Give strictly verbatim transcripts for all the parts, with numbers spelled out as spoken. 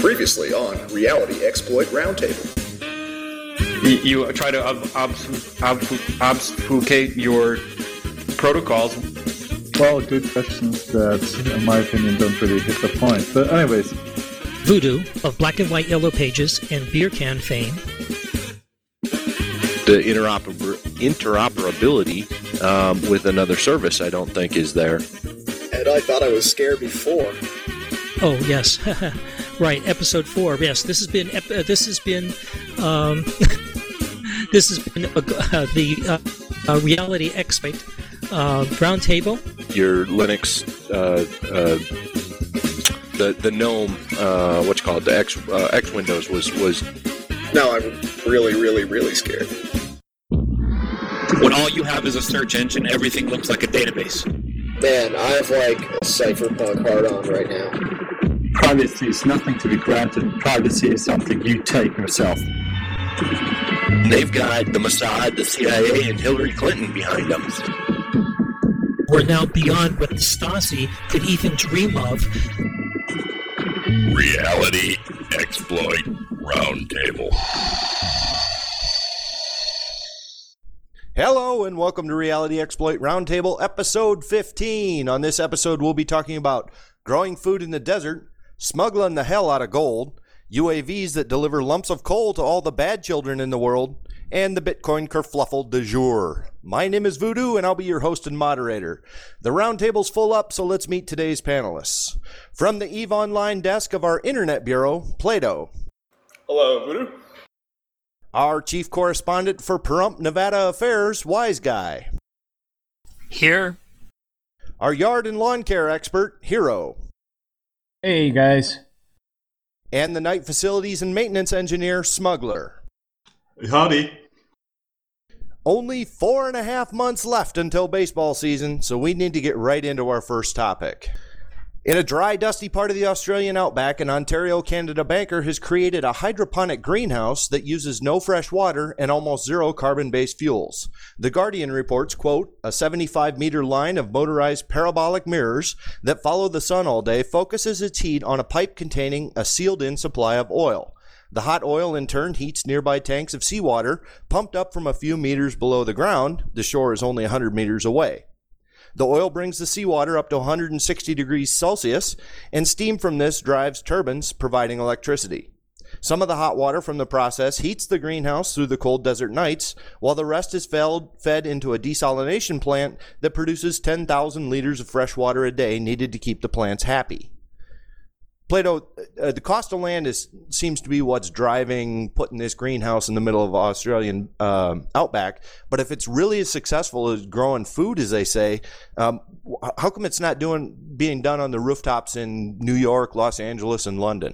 Previously on Reality Exploit Roundtable. You, you try to ob- obf- obf- obfuscate your protocols. Well, good questions that, in my opinion, don't really hit the point. But anyways. Voodoo of Black and White Yellow Pages and Beer Can fame. The interoper- interoperability um, with another service, I don't think, is there. And I thought I was scared before. Oh, yes. Right, episode four. Yes, this has been ep- uh, this has been um, this has been uh, uh, the uh, uh, Reality Exploit uh, Roundtable. Your Linux, uh, uh, the the GNOME, uh, what you call it, the X uh, X Windows was was. Now I'm really, really, really scared. When all you have is a search engine, everything looks like a database. Man, I have like a cypherpunk hard on right now. Privacy is nothing to be granted. Privacy is something you take yourself. They've got the Mossad, the C I A, and Hillary Clinton behind them. We're now beyond what the Stasi could even dream of. Reality Exploit Roundtable. Hello and welcome to Reality Exploit Roundtable, episode fifteen. On this episode, we'll be talking about growing food in the desert, smuggling the hell out of gold, U A Vs that deliver lumps of coal to all the bad children in the world, and the Bitcoin kerfluffle du jour. My name is Voodoo, and I'll be your host and moderator. The roundtable's full up, so let's meet today's panelists. From the EVE Online desk of our Internet Bureau, Plato. Hello, Voodoo. Our chief correspondent for Pahrump, Nevada Affairs, Wise Guy. Here. Our yard and lawn care expert, Hero. Hey, guys. And the night facilities and maintenance engineer, Smuggler. Howdy. Only four and a half months left until baseball season, so we need to get right into our first topic. In a dry, dusty part of the Australian outback, an Ontario, Canada banker has created a hydroponic greenhouse that uses no fresh water and almost zero carbon-based fuels. The Guardian reports, quote, a seventy-five meter line of motorized parabolic mirrors that follow the sun all day focuses its heat on a pipe containing a sealed-in supply of oil. The hot oil in turn heats nearby tanks of seawater pumped up from a few meters below the ground. The shore is only one hundred meters away. The oil brings the seawater up to one hundred sixty degrees Celsius, and steam from this drives turbines, providing electricity. Some of the hot water from the process heats the greenhouse through the cold desert nights, while the rest is fed into a desalination plant that produces ten thousand liters of fresh water a day needed to keep the plants happy. Plato, uh, the cost of land is seems to be what's driving putting this greenhouse in the middle of Australian uh, outback. But if it's really as successful as growing food, as they say, um, how come it's not doing being done on the rooftops in New York, Los Angeles, and London?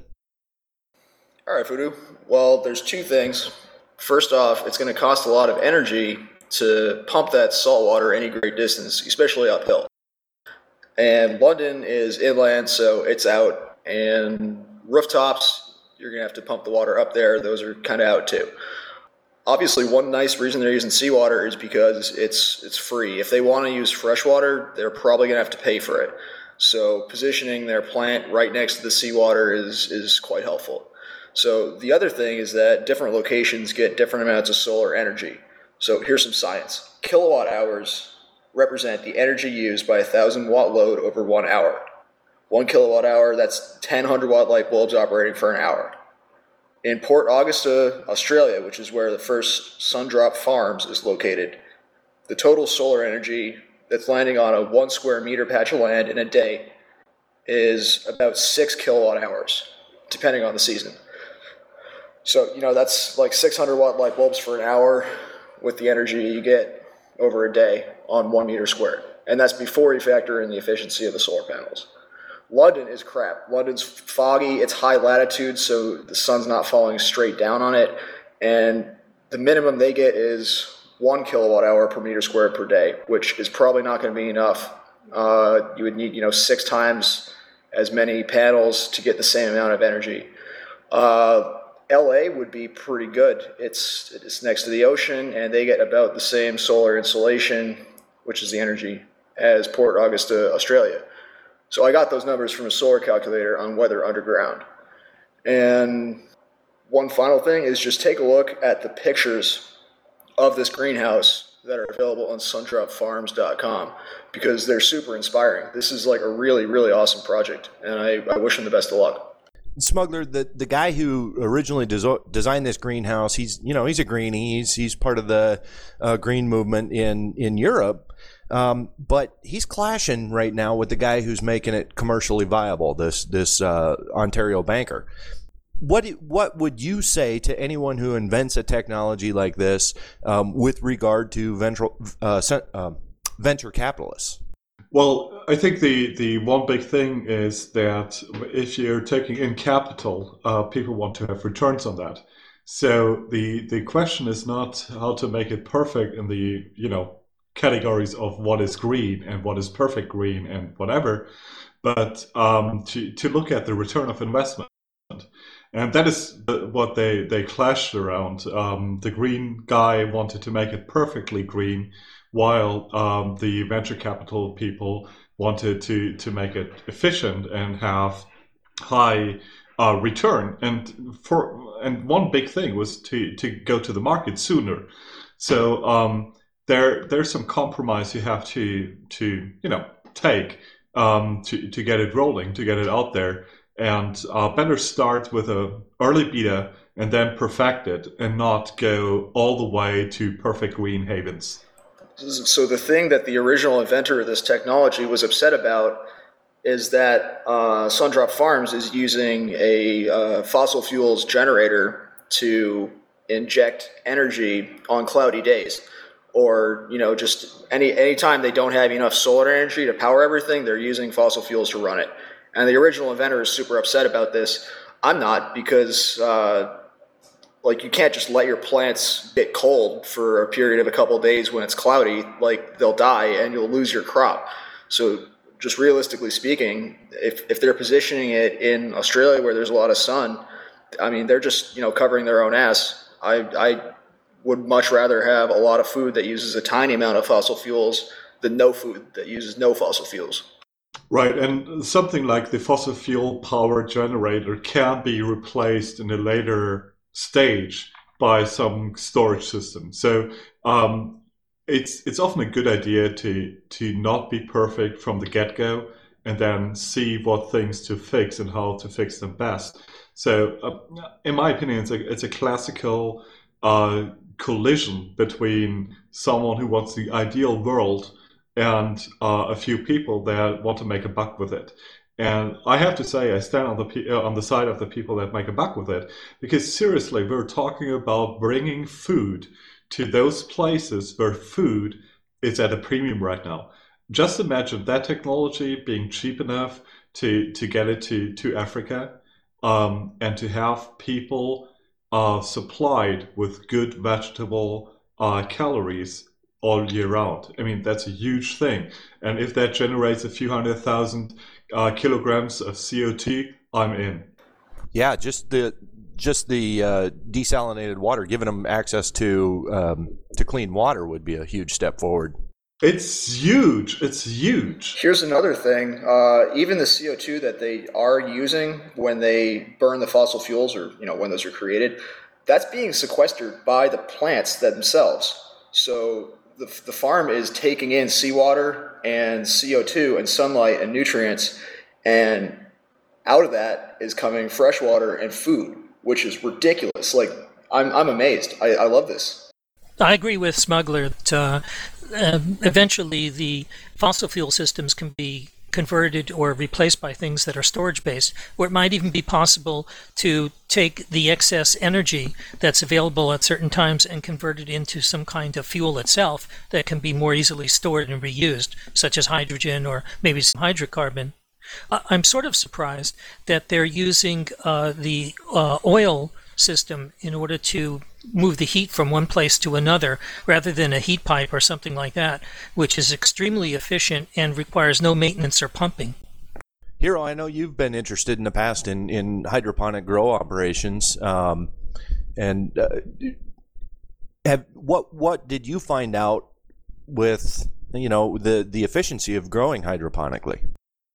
All right, Voodoo. Well, there's two things. First off, it's going to cost a lot of energy to pump that salt water any great distance, especially uphill. And London is inland, so it's out. And rooftops, you're going to have to pump the water up there. Those are kind of out too. Obviously, one nice reason they're using seawater is because it's it's free. If they want to use fresh water, they're probably going to have to pay for it. So positioning their plant right next to the seawater is, is quite helpful. So the other thing is that different locations get different amounts of solar energy. So here's some science. Kilowatt hours represent the energy used by a one thousand watt load over one hour. One kilowatt hour, that's ten one hundred watt light bulbs operating for an hour. In Port Augusta, Australia, which is where the first Sundrop Farms is located, the total solar energy that's landing on a one square meter patch of land in a day is about six kilowatt hours, depending on the season. So, you know, that's like six hundred watt light bulbs for an hour with the energy you get over a day on one meter squared. And that's before you factor in the efficiency of the solar panels. London is crap. London's foggy, it's high latitude, so the sun's not falling straight down on it, and the minimum they get is one kilowatt hour per meter squared per day, which is probably not going to be enough. Uh, you would need, you know, six times as many panels to get the same amount of energy. Uh, L A would be pretty good. It's it's next to the ocean, and they get about the same solar insolation, which is the energy, as Port Augusta, Australia. So I got those numbers from a solar calculator on Weather Underground. And one final thing is just take a look at the pictures of this greenhouse that are available on sundrop farms dot com because they're super inspiring. This is like a really, really awesome project, and I, I wish them the best of luck. Smuggler, the, the guy who originally des- designed this greenhouse, he's you know he's a greenie. He's he's part of the uh, green movement in in Europe, um, but he's clashing right now with the guy who's making it commercially viable. This this uh, Ontario banker. What what would you say to anyone who invents a technology like this um, with regard to venture uh, uh, venture capitalists? Well, I think the, the one big thing is that if you're taking in capital, uh, people want to have returns on that. So the the question is not how to make it perfect in the you know categories of what is green and what is perfect green and whatever, but um, to to look at the return of investment. And that is what they, they clashed around. Um, the green guy wanted to make it perfectly green, while um, the venture capital people wanted to, to make it efficient and have high uh, return. And for and one big thing was to, to go to the market sooner. So um, there there's some compromise you have to to you know take um, to to get it rolling, to get it out there. And uh, better start with a early beta and then perfect it and not go all the way to perfect green havens. So the thing that the original inventor of this technology was upset about is that uh, Sundrop Farms is using a uh, fossil fuels generator to inject energy on cloudy days. Or, you know, just any any time they don't have enough solar energy to power everything, they're using fossil fuels to run it. And the original inventor is super upset about this. I'm not, because uh, like you can't just let your plants get cold for a period of a couple of days when it's cloudy. Like they'll die and you'll lose your crop. So just realistically speaking, if if they're positioning it in Australia where there's a lot of sun, I mean they're just you know covering their own ass. I I would much rather have a lot of food that uses a tiny amount of fossil fuels than no food that uses no fossil fuels. Right, and something like the fossil fuel power generator can be replaced in a later stage by some storage system. So um, it's it's often a good idea to to not be perfect from the get-go and then see what things to fix and how to fix them best. So uh, in my opinion, it's a, it's a classical uh, collision between someone who wants the ideal world and uh, a few people that want to make a buck with it. And I have to say, I stand on the pe- uh, on the side of the people that make a buck with it, because seriously, we're talking about bringing food to those places where food is at a premium right now. Just imagine that technology being cheap enough to, to get it to, to Africa um, and to have people uh, supplied with good vegetable uh, calories all year round. I mean, that's a huge thing. And if that generates a few hundred thousand uh, kilograms of C O two, I'm in. Yeah, just the just the uh, desalinated water, giving them access to um, to clean water would be a huge step forward. It's huge. It's huge. Here's another thing. Uh, even the C O two that they are using when they burn the fossil fuels, or you know when those are created, that's being sequestered by the plants themselves. So the, the farm is taking in seawater and C O two and sunlight and nutrients, and out of that is coming fresh water and food, which is ridiculous. Like, I'm I'm amazed. I, I love this. I agree with Smuggler that uh, uh, eventually the fossil fuel systems can be converted or replaced by things that are storage-based, or it might even be possible to take the excess energy that's available at certain times and convert it into some kind of fuel itself that can be more easily stored and reused, such as hydrogen or maybe some hydrocarbon. Uh, I'm sort of surprised that they're using uh, the uh, oil system in order to move the heat from one place to another rather than a heat pipe or something like that, which is extremely efficient and requires no maintenance or pumping. Hero, I know you've been interested in the past in, in hydroponic grow operations, um, and uh, have what what did you find out with you know the the efficiency of growing hydroponically?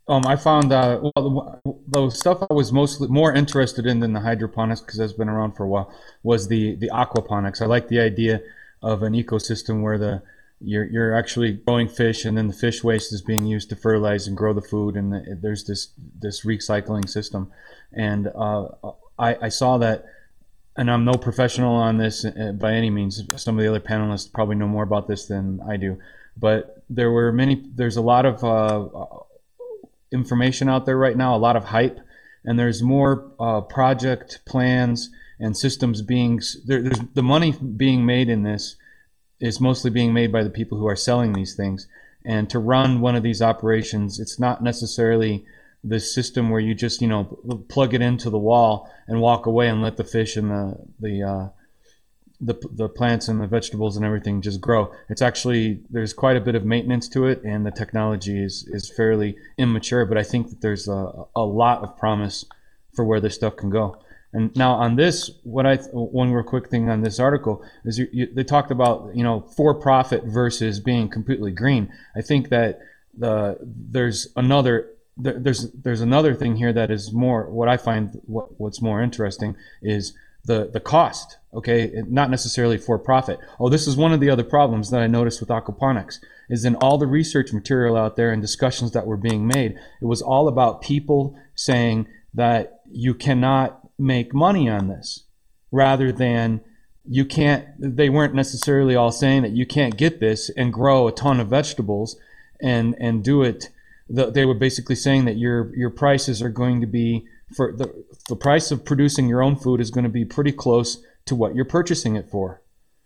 Um, I found uh, well, the, the stuff I was mostly more interested in than the hydroponics, because that's been around for a while, was the the aquaponics. I like the idea of an ecosystem where the you're you're actually growing fish, and then the fish waste is being used to fertilize and grow the food, and the, there's this this recycling system. And uh, I, I saw that, and I'm no professional on this by any means. Some of the other panelists probably know more about this than I do, but there were many. There's a lot of uh, information out there right now, a lot of hype, and there's more uh, project plans and systems being there, there's the money being made in this is mostly being made by the people who are selling these things. And to run one of these operations, it's not necessarily this system where you just, you know, plug it into the wall and walk away and let the fish and the the uh, the the plants and the vegetables and everything just grow. It's actually, there's quite a bit of maintenance to it, and the technology is is fairly immature, but I think that there's a, a lot of promise for where this stuff can go. And now on this, what I one real quick thing on this article is you, you, they talked about, you know, for profit versus being completely green. I think that the there's another there, there's there's another thing here that is more, what I find what, what's more interesting is the the cost. Okay, not necessarily for profit. Oh, this is one of the other problems that I noticed with aquaponics, is in all the research material out there and discussions that were being made, it was all about people saying that you cannot make money on this, rather than you can't, they weren't necessarily all saying that you can't get this and grow a ton of vegetables and and do it. The, they were basically saying that your your prices are going to be, for the the price of producing your own food is going to be pretty close to what you're purchasing it for,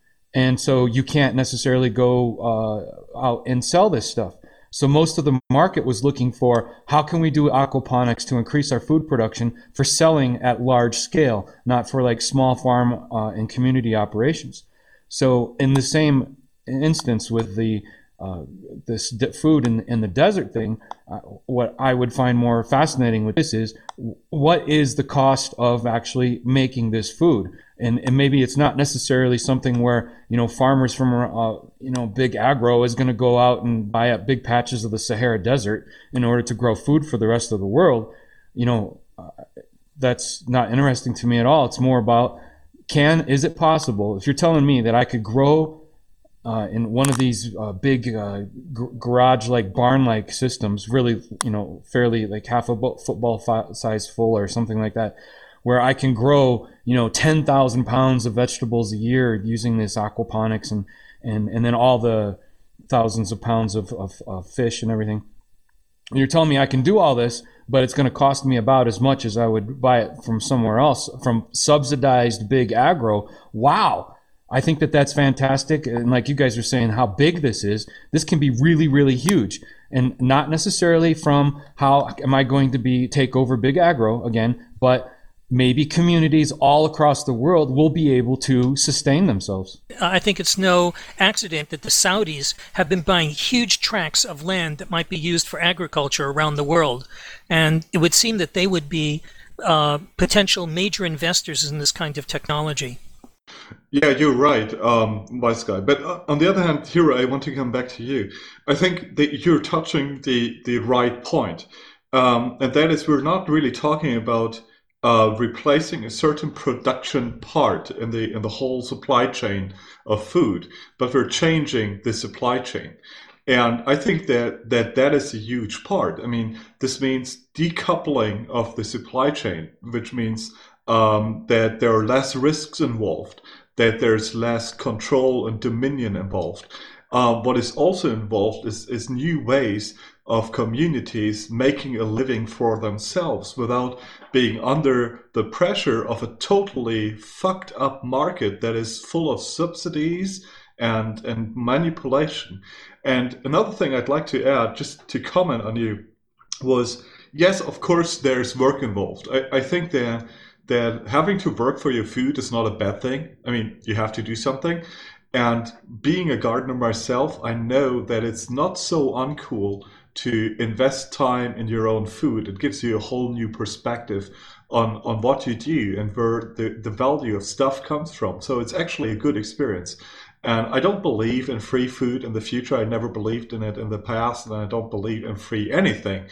and so you can't necessarily go uh, out and sell this stuff. So most of the market was looking for, how can we do aquaponics to increase our food production for selling at large scale, not for like small farm uh, and community operations. So in the same instance with the uh, this de- food in, in the desert thing, uh, what I would find more fascinating with this is, what is the cost of actually making this food? And, and maybe it's not necessarily something where, you know, farmers from, uh, you know, big agro is going to go out and buy up big patches of the Sahara Desert in order to grow food for the rest of the world. You know, uh, that's not interesting to me at all. It's more about, can, is it possible, if you're telling me that I could grow uh, in one of these uh, big uh, g- garage-like, barn-like systems, really, you know, fairly like half a football fi- size full or something like that, where I can grow, you know, ten thousand pounds of vegetables a year using this aquaponics, and, and, and then all the thousands of pounds of, of, of fish and everything. And you're telling me I can do all this, but it's going to cost me about as much as I would buy it from somewhere else, from subsidized big agro. Wow. I think that that's fantastic. And like you guys are saying, how big this is, this can be really, really huge. And not necessarily from how am I going to be take over big agro again, but maybe communities all across the world will be able to sustain themselves. I think it's no accident that the Saudis have been buying huge tracts of land that might be used for agriculture around the world. And it would seem that they would be uh, potential major investors in this kind of technology. Yeah, you're right, um, wise guy. But uh, on the other hand, Hiro, I want to come back to you. I think that you're touching the, the right point. Um, and that is, we're not really talking about Uh, replacing a certain production part in the in the whole supply chain of food, but we're changing the supply chain, and I think that that that is a huge part. I mean, this means decoupling of the supply chain, which means um, that there are less risks involved, that there's less control and dominion involved. Uh, what is also involved is is new ways of communities making a living for themselves without being under the pressure of a totally fucked up market that is full of subsidies and, and manipulation. And another thing I'd like to add, just to comment on you, was, yes, of course, there's work involved. I, I think that, that having to work for your food is not a bad thing. I mean, you have to do something. And being a gardener myself, I know that it's not so uncool to invest time in your own food. It gives you a whole new perspective on, on what you do and where the, the value of stuff comes from. So it's actually a good experience. And I don't believe in free food in the future. I never believed in it in the past, and I don't believe in free anything.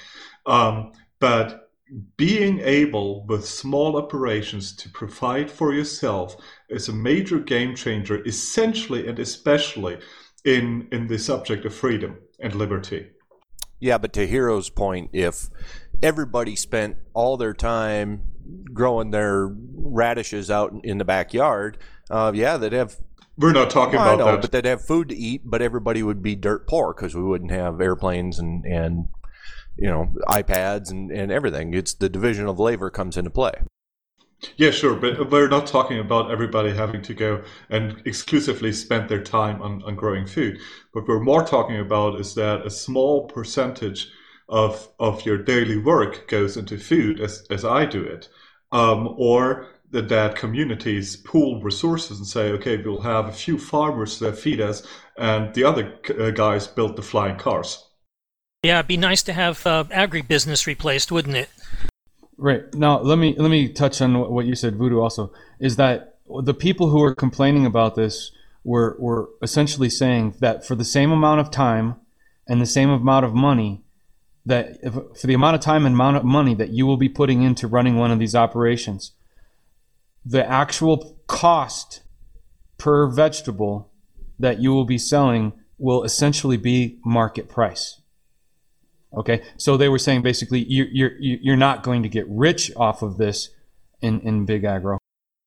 Um, but being able with small operations to provide for yourself is a major game changer, essentially and especially in, in the subject of freedom and liberty. Yeah, but to Hero's point, if everybody spent all their time growing their radishes out in the backyard, uh, yeah, they'd have... We're not talking well, about I know, that. but they'd have food to eat, but everybody would be dirt poor because we wouldn't have airplanes and, and you know, iPads and, and everything. It's the division of labor comes into play. Yeah, sure, but we're not talking about everybody having to go and exclusively spend their time on, on growing food. What we're more talking about is that a small percentage of of your daily work goes into food, as, as I do it, um, or that, that communities pool resources and say, okay, we'll have a few farmers that feed us, and the other uh, guys build the flying cars. Yeah, it'd be nice to have uh, agribusiness replaced, wouldn't it? Right. Now, let me let me touch on what you said, Voodoo, also, is that the people who are complaining about this were, were essentially saying that for the same amount of time and the same amount of money, that if, for the amount of time and amount of money that you will be putting into running one of these operations, the actual cost per vegetable that you will be selling will essentially be market price. Okay, so they were saying basically you're you're you're not going to get rich off of this in, in big agro.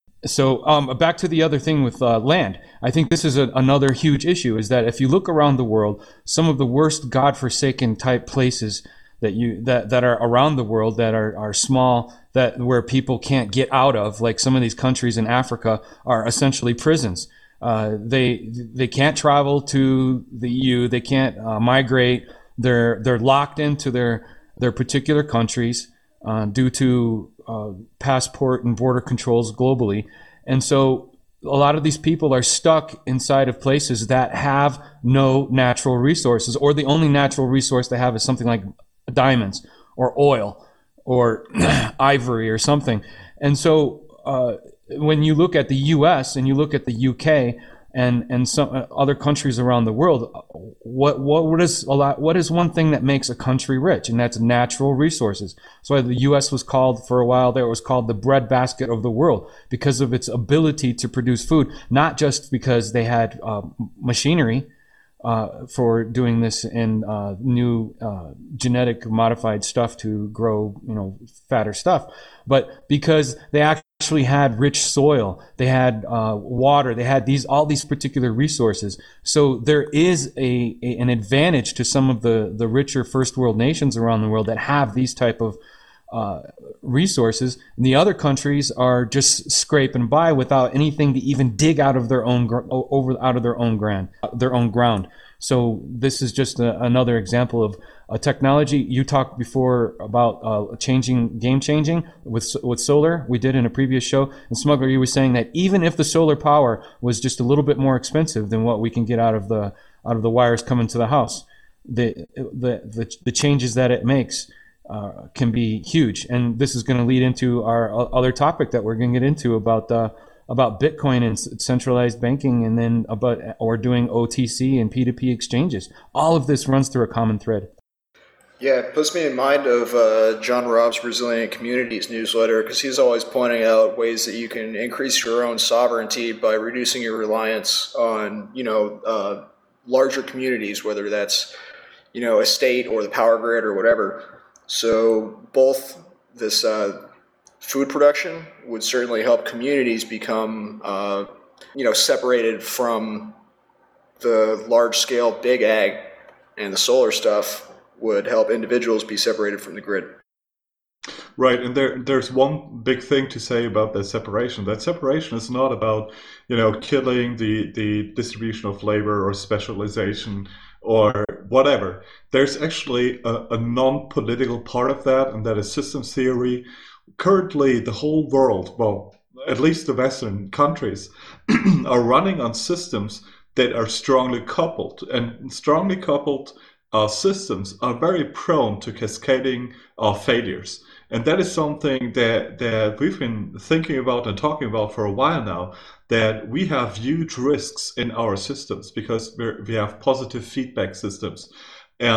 So um, back to the other thing with uh, land. I think this is a, another huge issue, is that if you look around the world, some of the worst godforsaken type places that you that, that are around the world that are, are small, that where people can't get out of, like some of these countries in Africa, are essentially prisons. Uh, they they can't travel to the E U. They can't uh, migrate. They're they're locked into their their particular countries uh, due to uh, passport and border controls globally, and so a lot of these people are stuck inside of places that have no natural resources, or the only natural resource they have is something like diamonds or oil or ivory or something. And so uh, when you look at the U S and you look at the U K and and some other countries around the world, what what what is a lot what is one thing that makes a country rich? And that's natural resources. So the U S was called, for a while there, it was called the breadbasket of the world, because of its ability to produce food, not just because they had uh, machinery uh, for doing this and uh, new uh, genetic modified stuff to grow, you know, fatter stuff, but because they actually actually had rich soil, they had uh, water, they had these all these particular resources. So there is a, a an advantage to some of the the richer first world nations around the world that have these type of uh, resources. And the other countries are just scraping by without anything to even dig out of their own gr- over out of their own ground, their own ground. So this is just a, another example of a technology. You talked before about uh, changing, game changing with with solar. We did in a previous show. And Smuggler, you were saying that even if the solar power was just a little bit more expensive than what we can get out of the out of the wires coming to the house, the the the, the changes that it makes uh, can be huge. And this is going to lead into our other topic that we're going to get into about the. about Bitcoin and centralized banking, and then about or doing O T C and P two P exchanges. All of this runs through a common thread. Yeah, it puts me in mind of uh, John Robb's Resilient Communities newsletter, because he's always pointing out ways that you can increase your own sovereignty by reducing your reliance on, you know, uh, larger communities, whether that's, you know, a state or the power grid or whatever. So both this uh, food production would certainly help communities become, uh, you know, separated from the large-scale big ag, and the solar stuff would help individuals be separated from the grid. Right, and there there's one big thing to say about that separation. That separation is not about, you know, killing the, the distribution of labor or specialization or whatever. There's actually a, a non-political part of that, and that is systems theory. Currently, the whole world, well, at least the Western countries, are running on systems that are strongly coupled, and strongly coupled uh, systems are very prone to cascading uh, failures. And that is something that, that we've been thinking about and talking about for a while now, that we have huge risks in our systems because we're, we have positive feedback systems. And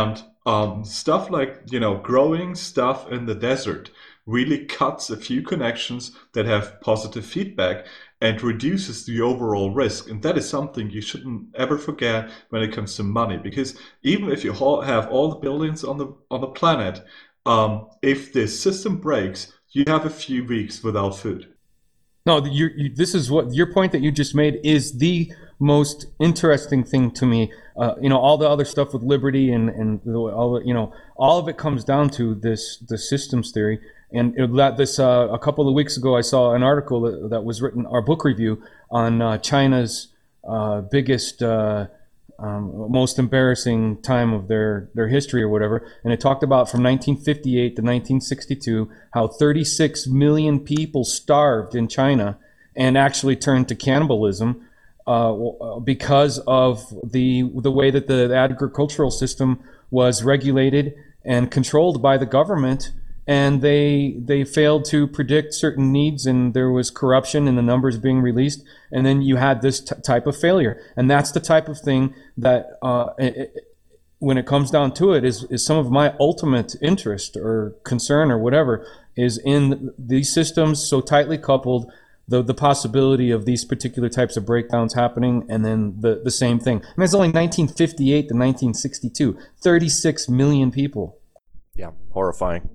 um, stuff like, you know, growing stuff in the desert really cuts a few connections that have positive feedback and reduces the overall risk. And that is something you shouldn't ever forget when it comes to money, because even if you have all the billions on the on the planet, um, if this system breaks, you have a few weeks without food. No, you, you, this is what your point that you just made is the most interesting thing to me. Uh, you know, all the other stuff with liberty and and the, all the, you know, all of it comes down to this the systems theory. And it, this uh, a couple of weeks ago, I saw an article that, that was written, our book review on uh, China's uh, biggest, uh, um, most embarrassing time of their, their history or whatever. And it talked about from nineteen fifty-eight to nineteen sixty-two, how thirty-six million people starved in China and actually turned to cannibalism uh, because of the the way that the agricultural system was regulated and controlled by the government. And they they failed to predict certain needs, and there was corruption in the numbers being released, and then you had this t- type of failure. And that's the type of thing that, uh, it, it, when it comes down to it, is, is some of my ultimate interest or concern or whatever is in these systems so tightly coupled, the the possibility of these particular types of breakdowns happening, and then the, the same thing. And it's only nineteen fifty-eight to nineteen sixty-two, thirty-six million people. Yeah, horrifying.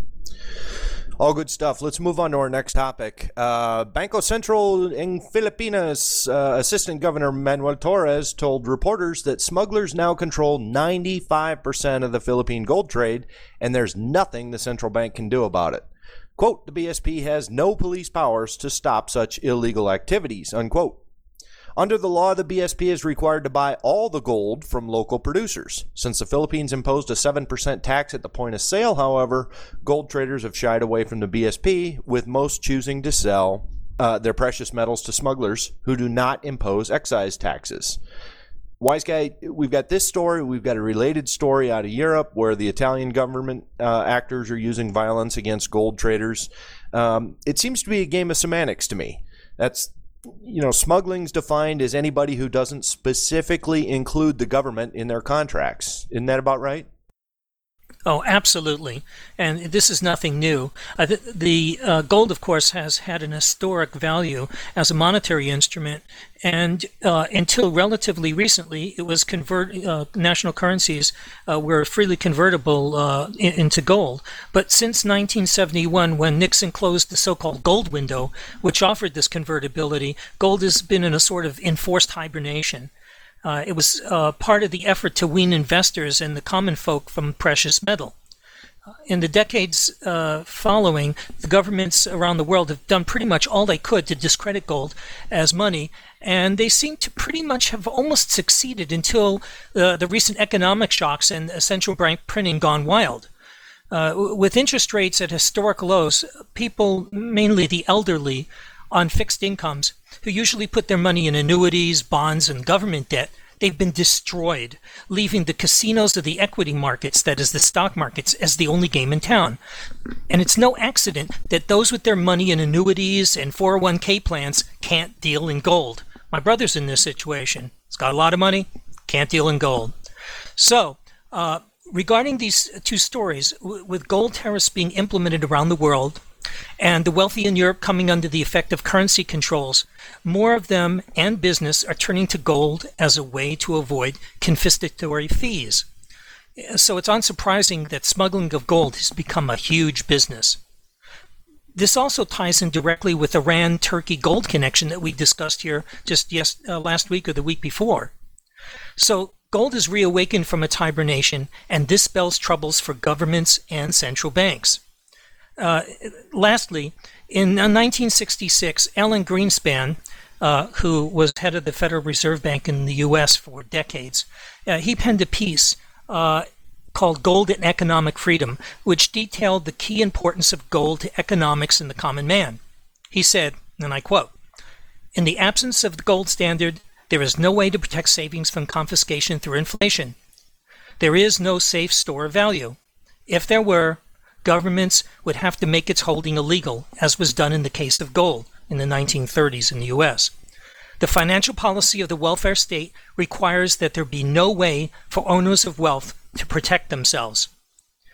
All good stuff. Let's move on to our next topic. Uh, Bangko Sentral in Filipinas, uh, Assistant Governor Manuel Torres told reporters that smugglers now control ninety-five percent of the Philippine gold trade, and there's nothing the central bank can do about it. Quote, the B S P has no police powers to stop such illegal activities, unquote. Under the law, the B S P is required to buy all the gold from local producers. Since the Philippines imposed a seven percent tax at the point of sale, however, gold traders have shied away from the B S P, with most choosing to sell uh, their precious metals to smugglers who do not impose excise taxes. Wise Guy, we've got this story. We've got a related story out of Europe where the Italian government uh, actors are using violence against gold traders. Um, it seems to be a game of semantics to me. That's You know, smuggling's defined as anybody who doesn't specifically include the government in their contracts. Isn't that about right? Oh, absolutely. And this is nothing new. Uh, the the uh, gold, of course, has had an historic value as a monetary instrument. And uh, until relatively recently, it was convert uh, national currencies uh, were freely convertible uh, in, into gold. But since nineteen seventy-one, when Nixon closed the so-called gold window, which offered this convertibility, gold has been in a sort of enforced hibernation. Uh, it was uh, part of the effort to wean investors and the common folk from precious metal. Uh, in the decades uh, following, the governments around the world have done pretty much all they could to discredit gold as money, and they seem to pretty much have almost succeeded until uh, the recent economic shocks and central bank printing gone wild. Uh, with interest rates at historic lows, people, mainly the elderly, on fixed incomes, who usually put their money in annuities, bonds, and government debt, they've been destroyed, leaving the casinos of the equity markets, that is the stock markets, as the only game in town. And it's no accident that those with their money in annuities and four oh one k plans can't deal in gold. My brother's in this situation. He's got a lot of money, can't deal in gold. So, uh, regarding these two stories, w- with gold tariffs being implemented around the world, and the wealthy in Europe coming under the effect of currency controls, more of them and business are turning to gold as a way to avoid confiscatory fees. So it's unsurprising that smuggling of gold has become a huge business. This also ties in directly with the Iran-Turkey gold connection that we discussed here just yes, uh, last week or the week before. So gold is reawakened from its hibernation, and this spells troubles for governments and central banks. Uh, lastly, in nineteen sixty-six, Alan Greenspan, uh, who was head of the Federal Reserve Bank in the U S for decades, uh, he penned a piece uh, called Gold and Economic Freedom, which detailed the key importance of gold to economics and the common man. He said, and I quote, "In the absence of the gold standard, there is no way to protect savings from confiscation through inflation. There is no safe store of value. If there were, governments would have to make its holding illegal, as was done in the case of gold in the nineteen thirties in the U S. The financial policy of the welfare state requires that there be no way for owners of wealth to protect themselves."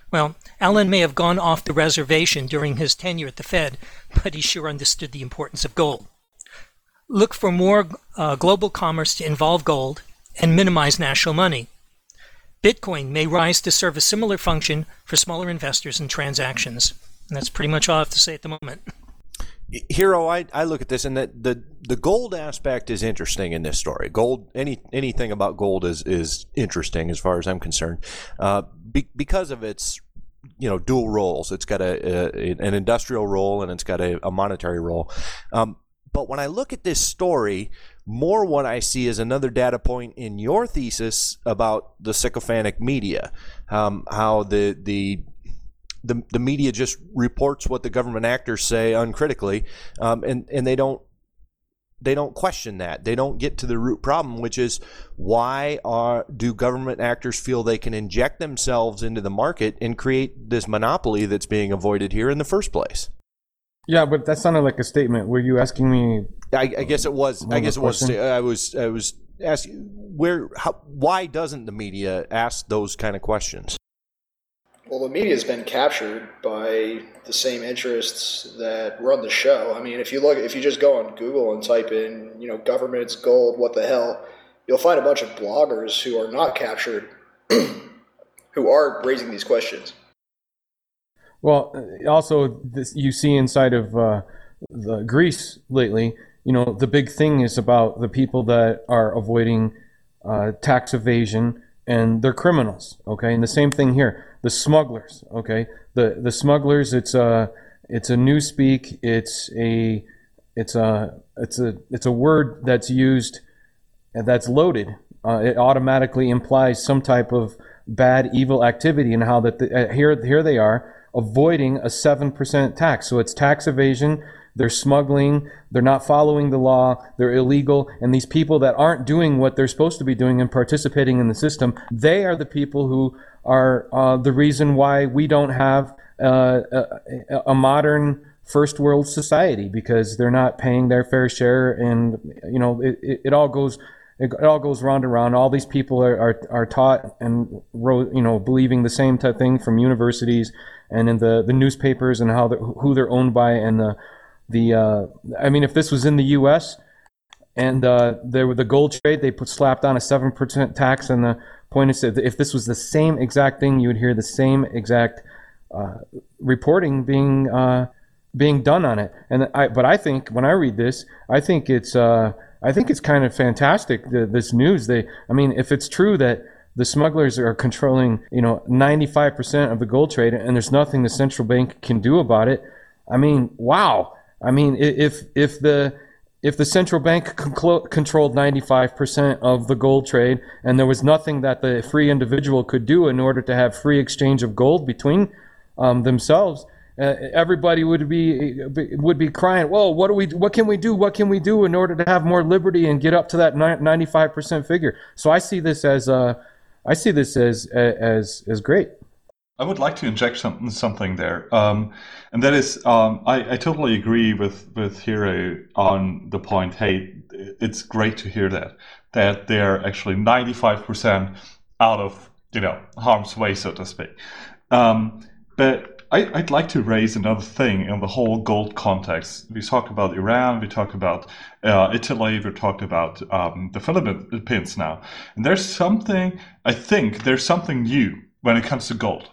Well, Allen may have gone off the reservation during his tenure at the Fed, but he sure understood the importance of gold. Look for more uh, global commerce to involve gold and minimize national money. Bitcoin may rise to serve a similar function for smaller investors and transactions. And that's pretty much all I have to say at the moment. Hero, I, I look at this, and that the the gold aspect is interesting in this story. Gold, any anything about gold is is interesting as far as I'm concerned, uh, be, because of its you know dual roles. It's got a, a an industrial role and it's got a, a monetary role. Um, but when I look at this story, more what I see is another data point in your thesis about the sycophantic media, um, how the the The, the media just reports what the government actors say uncritically, um, and and they don't they don't question that. They don't get to the root problem, which is why are do government actors feel they can inject themselves into the market and create this monopoly that's being avoided here in the first place? Yeah, but that sounded like a statement. Were you asking me? I, I guess it was. I guess it was. I was. I was asking where. How, why doesn't the media ask those kind of questions? Well, the media has been captured by the same interests that run the show. I mean, if you look, if you just go on Google and type in, you know, government's gold, what the hell, you'll find a bunch of bloggers who are not captured, who are raising these questions. Well, also, this you see inside of uh, the Greece lately, you know, the big thing is about the people that are avoiding uh, tax evasion, and they're criminals, okay? And the same thing here. The smugglers, okay. The the smugglers. It's a it's a newspeak. It's a it's a it's a it's a word that's used that's loaded. Uh, it automatically implies some type of bad, evil activity, and how that the, uh, here here they are avoiding a seven percent tax. So it's tax evasion. They're smuggling. They're not following the law. They're illegal. And these people that aren't doing what they're supposed to be doing and participating in the system, they are the people who are uh, the reason why we don't have uh, a, a modern first world society, because they're not paying their fair share. And, you know, it, it, it all goes it, it all goes round and round. All these people are, are, are taught and, you know, believing the same type of thing from universities and in the, the newspapers and how who they're owned by. And the, the uh, I mean, if this was in the U S and uh, there were the gold trade, they put slapped on a seven percent tax, and the point is that if this was the same exact thing, you would hear the same exact uh, reporting being uh, being done on it. And I, but I think when I read this, I think it's uh, I think it's kind of fantastic. The, this news, they, I mean, if it's true that the smugglers are controlling, you know, ninety-five percent of the gold trade, and there's nothing the central bank can do about it. I mean, wow. I mean, if if the If the central bank con- controlled ninety-five percent of the gold trade, and there was nothing that the free individual could do in order to have free exchange of gold between um, themselves, uh, everybody would be would be crying, "Well, what do we? What can we do? What can we do in order to have more liberty and get up to that ninety-five percent figure?" So I see this as uh, I see this as as as great. I would like to inject something something there, um, and that is, um, I, I totally agree with with Hiro on the point. Hey, it's great to hear that that they're actually ninety-five percent out of you know harm's way, so to speak. Um, but I, I'd like to raise another thing in the whole gold context. We talk about Iran, we talk about uh, Italy, we talked about um, the Philippines now, and there's something. I think there's something new when it comes to gold.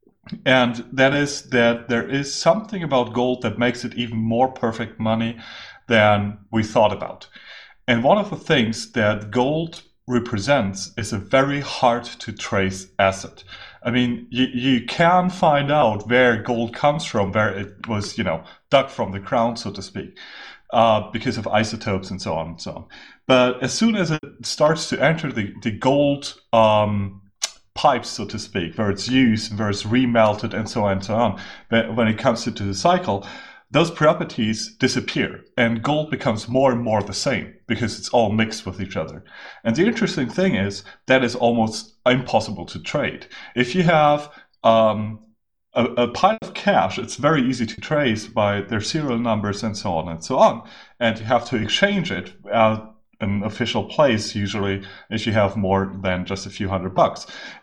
And that is that there is something about gold that makes it even more perfect money than we thought about. And one of the things that gold represents is a very hard to trace asset. I mean, you, you can find out where gold comes from, where it was, you know, dug from the ground, so to speak, uh, because of isotopes and so on and so on. But as soon as it starts to enter the, the gold um, pipes, so to speak, where it's used, where it's remelted, and so on and so on, but when it comes into the cycle, those properties disappear, and gold becomes more and more the same because it's all mixed with each other. And the interesting thing is that is almost impossible to trade. If you have um, a, a pile of cash, it's very easy to trace by their serial numbers and so on and so on, and you have to exchange it at an official place, usually, if you have more than just a few hundred bucks.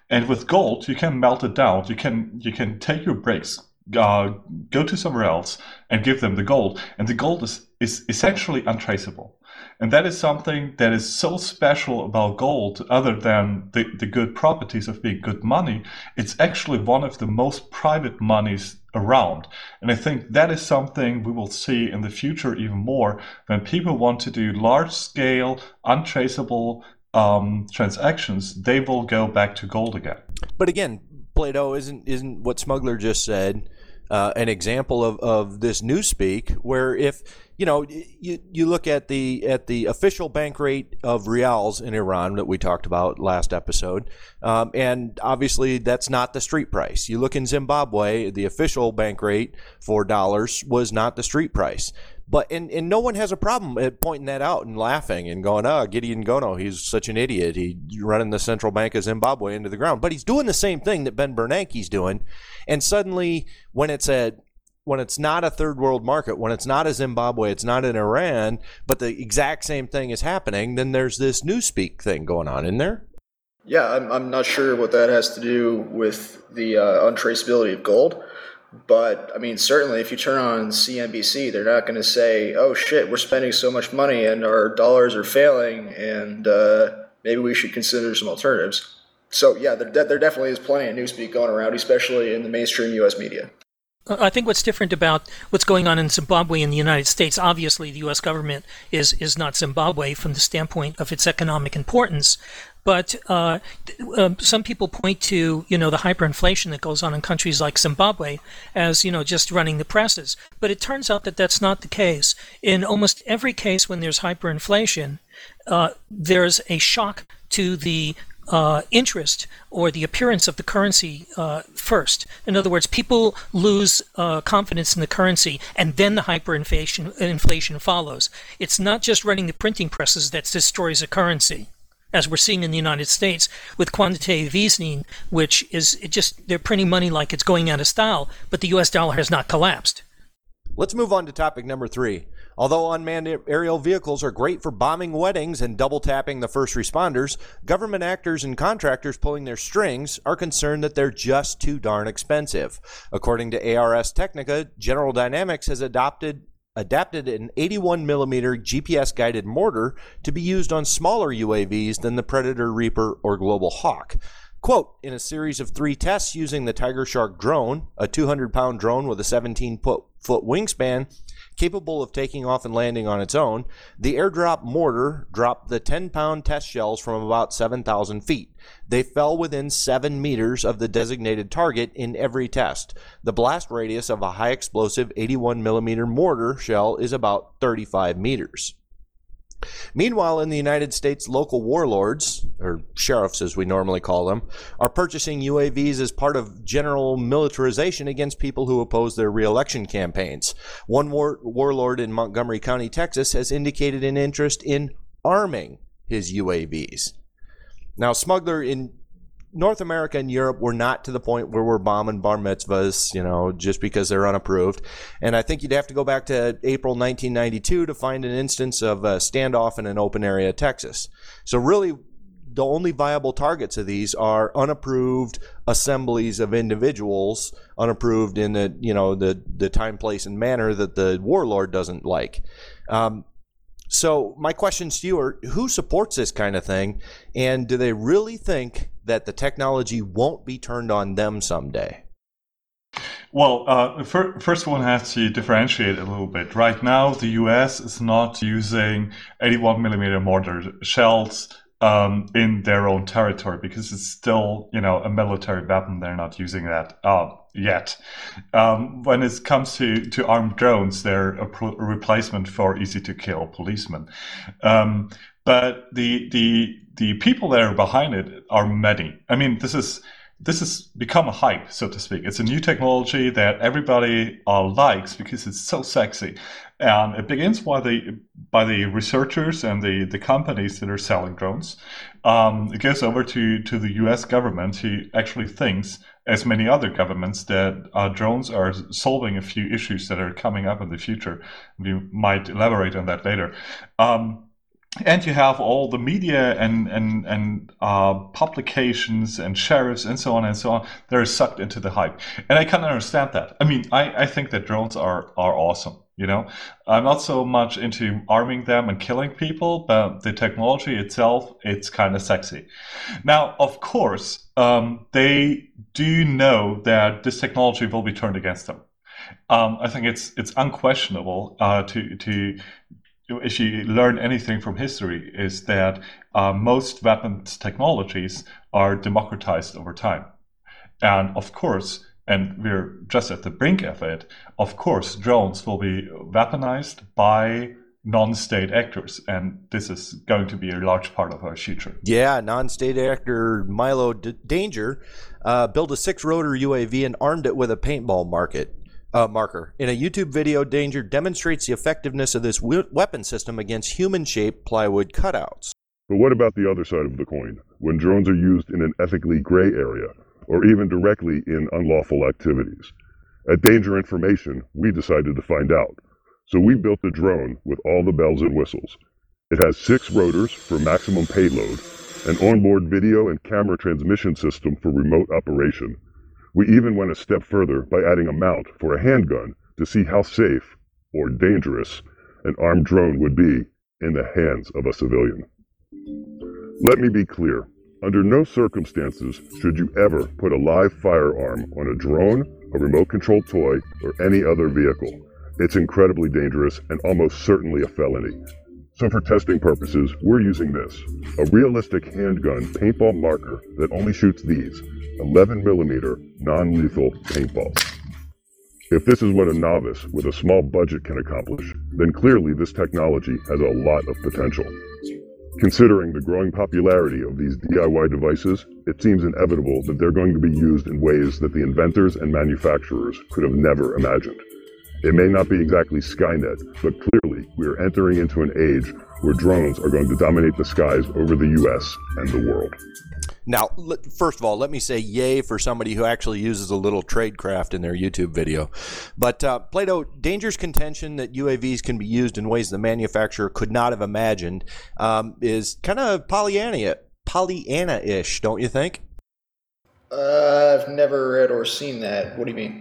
And with gold, you can melt it down. You can you can take your bricks, uh, go to somewhere else, and give them the gold. And the gold is, is essentially untraceable. And that is something that is so special about gold, other than the, the good properties of being good money. It's actually one of the most private monies around. And I think that is something we will see in the future even more when people want to do large-scale, untraceable um, transactions. They will go back to gold again. But again, Plato, isn't isn't what Smugler just said uh, an example of, of this newspeak, where if you know you you look at the at the official bank rate of rials in Iran that we talked about last episode, um, and obviously that's not the street price. You look in Zimbabwe, the official bank rate for dollars was not the street price. But and, and no one has a problem at pointing that out and laughing and going, oh, Gideon Gono, he's such an idiot. He's running the central bank of Zimbabwe into the ground. But he's doing the same thing that Ben Bernanke's doing. And suddenly, when it's a when it's not a third world market, when it's not a Zimbabwe, it's not in Iran, but the exact same thing is happening, then there's this newspeak thing going on in there. Yeah, I'm I'm not sure what that has to do with the uh, untraceability of gold. But, I mean, certainly if you turn on C N B C, they're not going to say, oh, shit, we're spending so much money and our dollars are failing and uh, maybe we should consider some alternatives. So, yeah, there, de- there definitely is plenty of newspeak going around, especially in the mainstream U S media. I think what's different about what's going on in Zimbabwe and the United States, obviously the U S government is, is not Zimbabwe from the standpoint of its economic importance. But uh, uh, some people point to, you know, the hyperinflation that goes on in countries like Zimbabwe as, you know, just running the presses. But it turns out that that's not the case. In almost every case when there's hyperinflation, uh, there's a shock to the uh, interest or the appearance of the currency uh, first. In other words, people lose uh, confidence in the currency, and then the hyperinflation inflation follows. It's not just running the printing presses that destroys a currency, as we're seeing in the United States with quantitative easing, which is it just they're printing money like it's going out of style, but the U S dollar has not collapsed. Let's move on to topic number three. Although unmanned aerial vehicles are great for bombing weddings and double tapping the first responders, government actors and contractors pulling their strings are concerned that they're just too darn expensive. According to A R S Technica, General Dynamics has adopted adapted an eighty-one millimeter G P S-guided mortar to be used on smaller U A Vs than the Predator, Reaper, or Global Hawk. Quote, in a series of three tests using the Tiger Shark drone, a two hundred pound drone with a seventeen foot wingspan, capable of taking off and landing on its own, the airdrop mortar dropped the ten pound test shells from about seven thousand feet. They fell within seven meters of the designated target in every test. The blast radius of a high explosive eighty-one millimeter mortar shell is about thirty-five meters. Meanwhile, in the United States, local warlords, or sheriffs as we normally call them, are purchasing U A Vs as part of general militarization against people who oppose their re-election campaigns. One war- warlord in Montgomery County, Texas, has indicated an interest in arming his U A Vs. Now, Smugler, in North America and Europe, we're not to the point where we're bombing bar mitzvahs, you know, just because they're unapproved. And I think you'd have to go back to April nineteen ninety-two to find an instance of a standoff in an open area of Texas. So really, the only viable targets of these are unapproved assemblies of individuals, unapproved in the, you know, the, the time, place, and manner that the warlord doesn't like. Um, So my questions to you are, who supports this kind of thing, and do they really think that the technology won't be turned on them someday? Well, uh, fir- first one has to differentiate a little bit. Right now, the U S is not using eighty-one millimeter mortar shells um, in their own territory because it's still, you know, a military weapon. They're not using that uh, yet. Um, when it comes to, to armed drones, they're a, pro- a replacement for easy-to-kill policemen. Um, but the the the people that are behind it are many. I mean, this is this has become a hype, so to speak. It's a new technology that everybody uh, likes because it's so sexy. And it begins by the by the researchers and the, the companies that are selling drones. Um, it goes over to, to the U S government, who actually thinks, as many other governments, that uh, drones are solving a few issues that are coming up in the future. We might elaborate on that later. Um, and you have all the media and and and uh, publications and sheriffs and so on and so on. They're sucked into the hype, and I can understand that. I mean, I, I think that drones are are awesome. You know, I'm not so much into arming them and killing people, but the technology itself, it's kind of sexy. Now, of course, um, they do know that this technology will be turned against them. Um, I think it's it's unquestionable uh, to to. If you learn anything from history, is that uh, most weapons technologies are democratized over time. And of course, and we're just at the brink of it, of course, drones will be weaponized by non-state actors. And this is going to be a large part of our future. Yeah, non-state actor Milo D- Danger uh, built a six-rotor U A V and armed it with a paintball market. Uh, marker. In a YouTube video, Danger demonstrates the effectiveness of this w- weapon system against human-shaped plywood cutouts. But what about the other side of the coin, when drones are used in an ethically gray area, or even directly in unlawful activities? At Danger Information, we decided to find out. So we built a drone with all the bells and whistles. It has six rotors for maximum payload, an onboard video and camera transmission system for remote operation. We even went a step further by adding a mount for a handgun to see how safe, or dangerous, an armed drone would be in the hands of a civilian. Let me be clear, under no circumstances should you ever put a live firearm on a drone, a remote-controlled toy, or any other vehicle. It's incredibly dangerous and almost certainly a felony. So for testing purposes, we're using this, a realistic handgun paintball marker that only shoots these eleven millimeter non-lethal paintballs. If this is what a novice with a small budget can accomplish, then clearly this technology has a lot of potential. Considering the growing popularity of these D I Y devices, it seems inevitable that they're going to be used in ways that the inventors and manufacturers could have never imagined. It may not be exactly Skynet, but clearly we are entering into an age where drones are going to dominate the skies over the U S and the world. Now, first of all, let me say yay for somebody who actually uses a little tradecraft in their YouTube video. But uh, Plato, Danger's contention that U A Vs can be used in ways the manufacturer could not have imagined um, is kind of Pollyanna, Pollyanna-ish, don't you think? Uh, I've never read or seen that. What do you mean?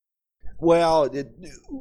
Well, it,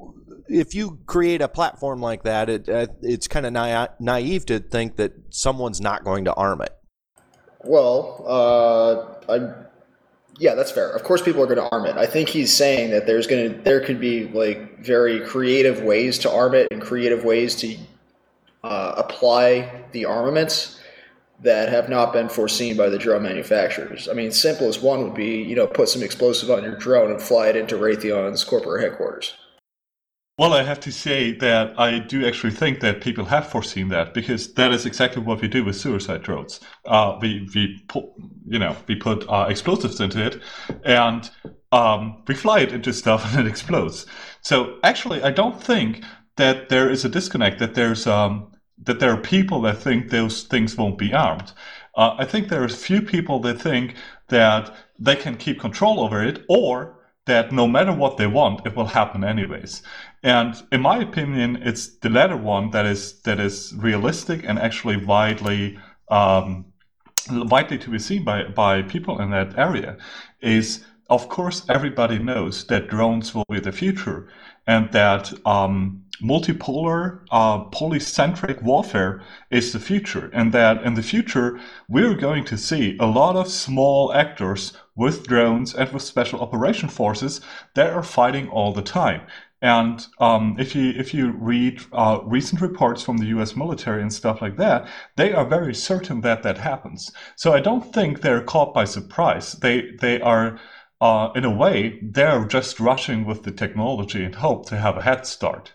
if you create a platform like that, it, uh, it's kind of na- naive to think that someone's not going to arm it. Well, uh, I, yeah, that's fair. Of course, people are going to arm it. I think he's saying that there's going to there could be like very creative ways to arm it and creative ways to uh, apply the armaments that have not been foreseen by the drone manufacturers. I mean, simplest one would be, you know, put some explosive on your drone and fly it into Raytheon's corporate headquarters. Well, I have to say that I do actually think that people have foreseen that, because that is exactly what we do with suicide drones. Uh, we we put, you know, we put uh, explosives into it, and um, we fly it into stuff, and it explodes. So actually, I don't think that there is a disconnect. That there's um, that there are people that think those things won't be armed. Uh, I think there are a few people that think that they can keep control over it, or that no matter what they want, it will happen anyways. And in my opinion, it's the latter one that is that is realistic and actually widely um, widely to be seen by, by people in that area. Is, of course, everybody knows that drones will be the future, and that um, multipolar, uh, polycentric warfare is the future, and that in the future we're going to see a lot of small actors with drones and with special operation forces that are fighting all the time. And um, if you if you read uh, recent reports from the U S military and stuff like that, they are very certain that that happens. So I don't think they're caught by surprise. They they are, uh, in a way, they're just rushing with the technology and hope to have a head start.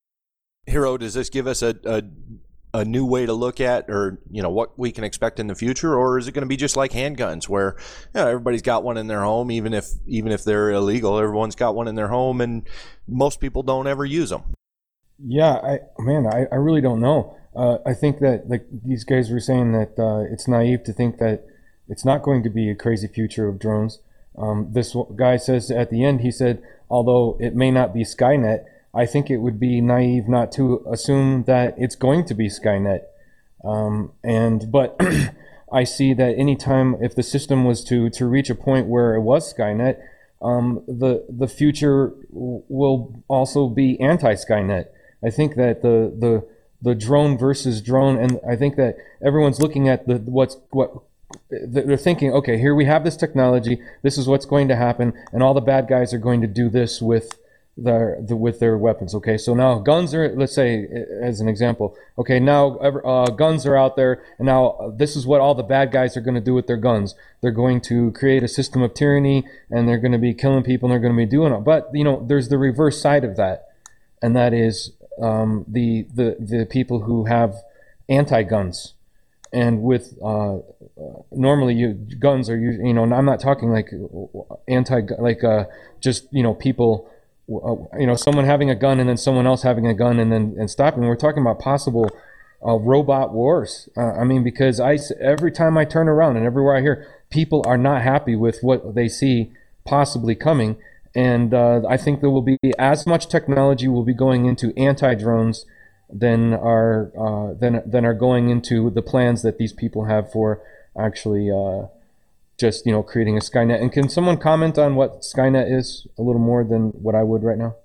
Hero, does this give us a, a a new way to look at, or you know, what we can expect in the future, or is it going to be just like handguns, where you know, everybody's got one in their home, even if even if they're illegal, everyone's got one in their home, and most people don't ever use them? Yeah, I man, I, I really don't know. Uh, I think that like these guys were saying that uh, it's naive to think that it's not going to be a crazy future of drones. Um, this guy says at the end, he said, although it may not be Skynet, I think it would be naive not to assume that it's going to be Skynet. Um, and but I see that anytime if the system was to to reach a point where it was Skynet, um, the the future w- will also be anti-Skynet. I think that the the the drone versus drone, and I think that everyone's looking at the what's what they're thinking. Okay, here we have this technology. This is what's going to happen, and all the bad guys are going to do this with their the, with their weapons. Okay, so now guns are, let's say as an example. Okay, now uh, guns are out there, and now this is what all the bad guys are going to do with their guns. They're going to create a system of tyranny, and they're going to be killing people, and they're going to be doing it. But you know, there's the reverse side of that, and that is um, the the the people who have anti-guns. And with uh, normally you guns are you know, and I'm not talking like anti like uh, just you know people uh, you know someone having a gun and then someone else having a gun and then and stopping. We're talking about possible uh, robot wars. Uh, I mean, because I every time I turn around and everywhere I hear, people are not happy with what they see possibly coming, and uh, I think there will be as much technology will be going into anti-drones than are uh, than than are going into the plans that these people have for actually uh, just you know creating a Skynet. And can someone comment on what Skynet is a little more than what I would right now?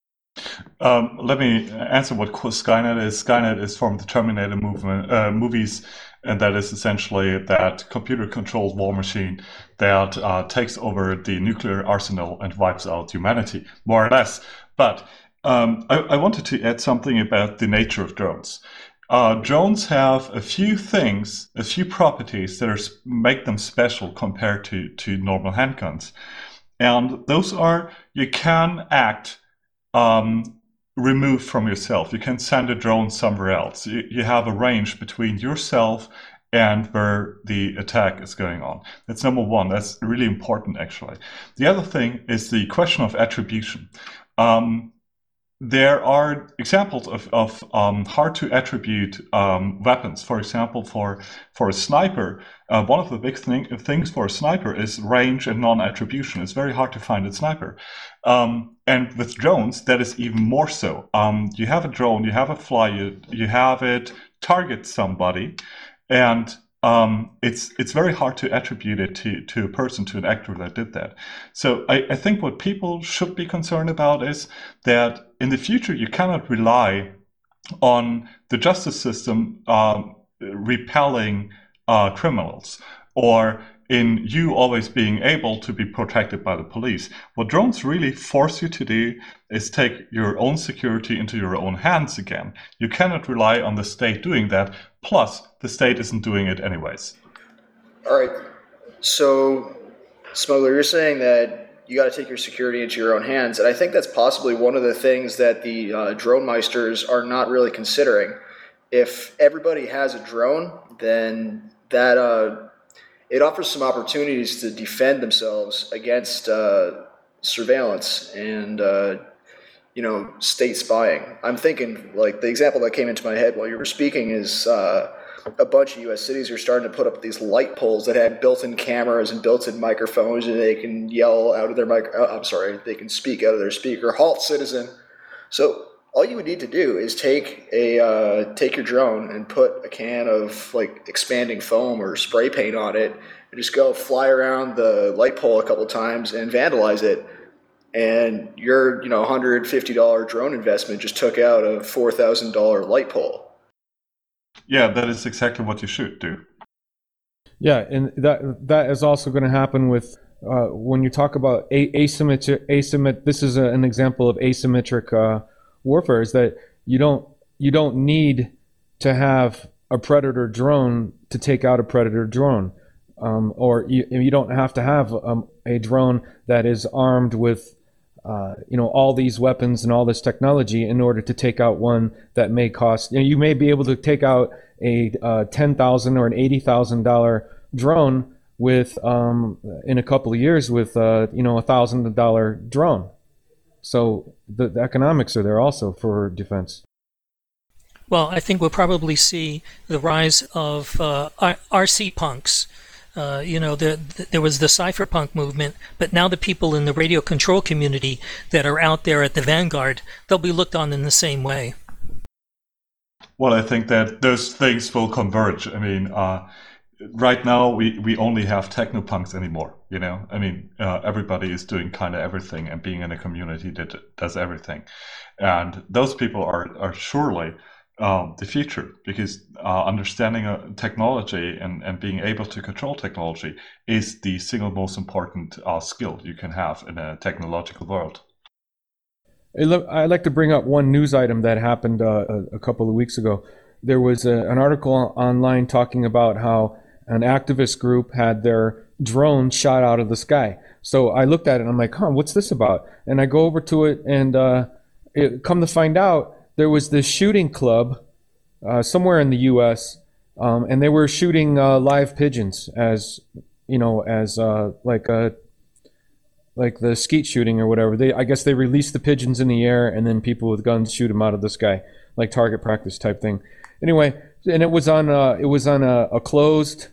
Um, let me answer what Skynet is. Skynet is from the Terminator movement, uh, movies, and that is essentially that computer-controlled war machine that uh, takes over the nuclear arsenal and wipes out humanity, more or less. But Um, I, I wanted to add something about the nature of drones. Uh, drones have a few things, a few properties that are, make them special compared to, to normal handguns. And those are, you can act um, removed from yourself. You can send a drone somewhere else. You, you have a range between yourself and where the attack is going on. That's number one. That's really important, actually. The other thing is the question of attribution. Um, There are examples of, of um, hard to attribute um, weapons. For example, for for a sniper, uh, one of the big thing, things for a sniper is range and non-attribution. It's very hard to find a sniper. Um, and with drones, that is even more so. Um, you have a drone, you have a fly, you, you have it target somebody, and Um, it's it's very hard to attribute it to, to a person, to an actor that did that. So I, I think what people should be concerned about is that in the future you cannot rely on the justice system um, repelling uh, criminals, or in you always being able to be protected by the police. What drones really force you to do is take your own security into your own hands again. You cannot rely on the state doing that, plus the state isn't doing it anyways. All right. So, Smuggler, you're saying that you got to take your security into your own hands, and I think that's possibly one of the things that the uh, drone meisters are not really considering. If everybody has a drone, then that uh, it offers some opportunities to defend themselves against uh, surveillance and uh, you know, state spying. I'm thinking, like, the example that came into my head while you were speaking is uh, a bunch of U S cities are starting to put up these light poles that have built-in cameras and built-in microphones, and they can yell out of their mic. Uh, I'm sorry, they can speak out of their speaker, "Halt, citizen!" So all you would need to do is take a uh, take your drone and put a can of like expanding foam or spray paint on it, and just go fly around the light pole a couple times and vandalize it. And your, you know, one hundred fifty dollars drone investment just took out a four thousand dollars light pole. Yeah, that is exactly what you should do. Yeah, and that that is also going to happen with uh, when you talk about a- asymmetric. Asymmet- this is a, an example of asymmetric uh, warfare. Is that you don't you don't need to have a predator drone to take out a predator drone, um, or you you don't have to have um, a drone that is armed with Uh, you know, all these weapons and all this technology in order to take out one that may cost, you know, you may be able to take out a uh, ten thousand dollars or an eighty thousand dollars drone with, um, in a couple of years with, uh, you know, a one thousand dollars drone. So the, the economics are there also for defense. Well, I think we'll probably see the rise of uh, R C punks. Uh, you know, the, the, there was the cypherpunk movement, but now the people in the radio control community that are out there at the vanguard, they'll be looked on in the same way. Well, I think that those things will converge. I mean, uh, right now we, we only have technopunks anymore. You know, I mean, uh, everybody is doing kind of everything and being in a community that does everything, and those people are are surely um, the future, because uh, understanding uh, technology and, and being able to control technology is the single most important uh, skill you can have in a technological world. I'd like to bring up one news item that happened uh, a, a couple of weeks ago. There was a, an article online talking about how an activist group had their drone shot out of the sky. So I looked at it and I'm like, huh, what's this about? And I go over to it and uh, it, come to find out, there was this shooting club uh, somewhere in the U S um, and they were shooting uh, live pigeons as, you know, as uh, like a like the skeet shooting or whatever. They, I guess they release the pigeons in the air and then people with guns shoot them out of the sky, like target practice type thing. Anyway, and it was on a, it was on a, a closed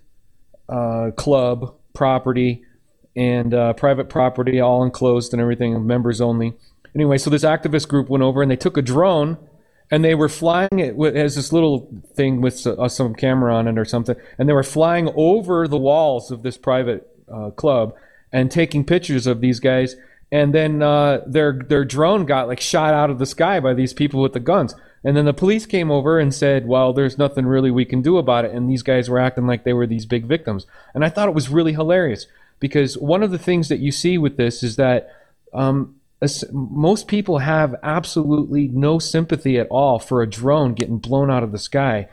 uh, club property and uh, private property, all enclosed and everything, members only. Anyway, so this activist group went over and they took a drone and they were flying it with, as this little thing with uh, some camera on it or something, and they were flying over the walls of this private uh, club and taking pictures of these guys, and then uh, their their drone got like shot out of the sky by these people with the guns. And then the police came over and said, well, there's nothing really we can do about it. And these guys were acting like they were these big victims. And I thought it was really hilarious, because one of the things that you see with this is that um, most people have absolutely no sympathy at all for a drone getting blown out of the sky,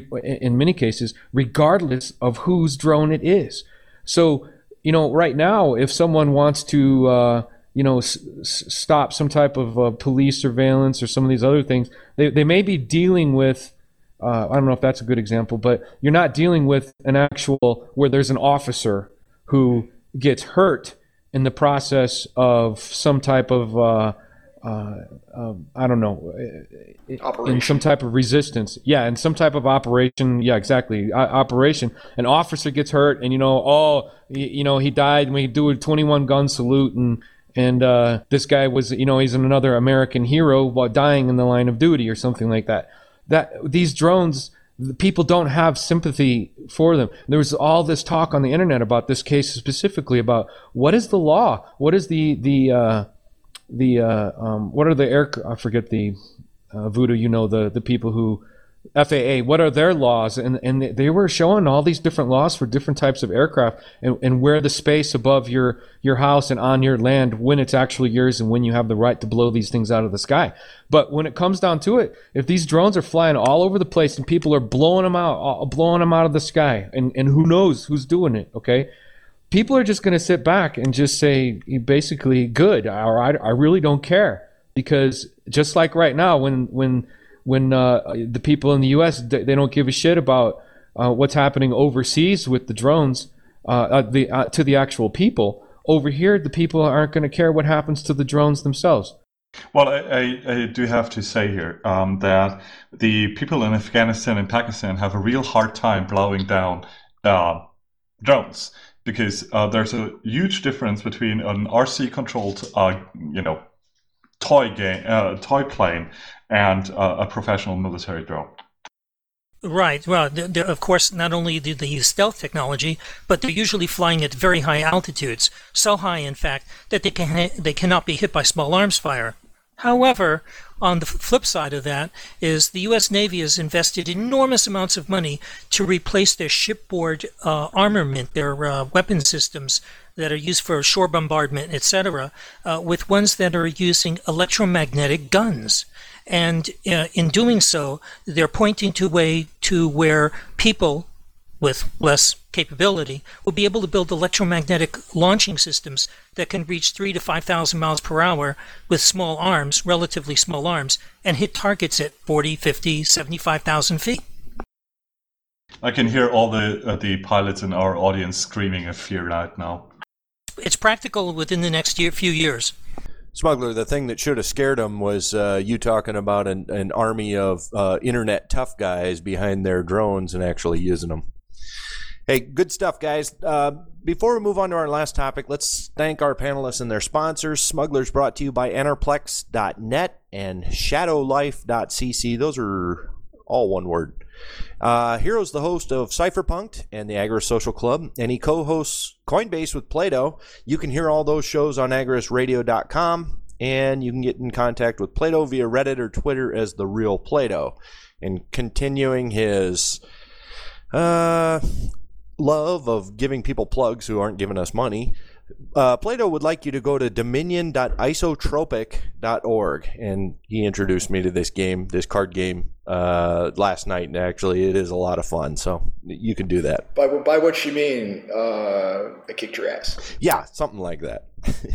in many cases, regardless of whose drone it is. So, you know, right now, if someone wants to, uh, you know, s- stop some type of uh, police surveillance or some of these other things, they, they may be dealing with, uh, I don't know if that's a good example, but you're not dealing with an actual, where there's an officer who gets hurt in the process of some type of, uh, uh, uh, I don't know, Operation. in some type of resistance. Yeah, in some type of operation. Yeah, exactly. O- operation. An officer gets hurt, and you know, oh, you, you know, he died, and we do a twenty-one gun salute, and and uh, this guy was, you know, he's another American hero while dying in the line of duty or something like that. That these drones, the people don't have sympathy for them. There was all this talk on the internet about this case specifically about what is the law, what is the the uh, the uh, um, what are the air? I forget the uh, Voodoo. You know, the the people who F A A. What are their laws? And and they were showing all these different laws for different types of aircraft, and, and where the space above your your house and on your land, when it's actually yours, and when you have the right to blow these things out of the sky. But when it comes down to it, if these drones are flying all over the place and people are blowing them out, blowing them out of the sky, and and who knows who's doing it? Okay. People are just going to sit back and just say, basically, good, or I, I really don't care. Because just like right now, when when when uh, the people in the U S, they don't give a shit about uh, what's happening overseas with the drones uh, uh, the, uh, to the actual people, over here, the people aren't going to care what happens to the drones themselves. Well, I, I, I do have to say here um, that the people in Afghanistan and Pakistan have a real hard time blowing down uh, drones. Because uh, there's a huge difference between an R C-controlled, uh, you know, toy game, uh, toy plane, and uh, a professional military drone. Right. Well, they're, they're, of course, not only do they use stealth technology, but they're usually flying at very high altitudes, so high, in fact, that they can they cannot be hit by small arms fire. However, on the flip side of that is the U S Navy has invested enormous amounts of money to replace their shipboard uh, armament, their uh, weapon systems that are used for shore bombardment, et cetera, uh, with ones that are using electromagnetic guns. And uh, in doing so, they're pointing to a way to where people with less capability will be able to build electromagnetic launching systems that can reach three to five thousand miles per hour with small arms, relatively small arms, and hit targets at forty, fifty, seventy-five thousand feet. I can hear all the uh, the pilots in our audience screaming in fear right now. It's practical within the next year, few years. Smuggler, the thing that should have scared them was uh, you talking about an, an army of uh, internet tough guys behind their drones and actually using them. Hey, good stuff, guys. Uh, before we move on to our last topic, let's thank our panelists and their sponsors. Smugglers brought to you by Enerplex dot net and Shadow Life dot c c. Those are all one word. Uh, Hero's the host of Cypherpunked and the Agorist Social Club, and he co-hosts Coinbase with Plato. You can hear all those shows on agorist radio dot com, and you can get in contact with Plato via Reddit or Twitter as The Real Plato. And continuing his uh, love of giving people plugs who aren't giving us money, Uh, Plato would like you to go to dominion dot isotropic dot org, and he introduced me to this game, this card game, uh, last night, and actually it is a lot of fun, so you can do that. By, by what you mean, uh, I kicked your ass. Yeah, something like that.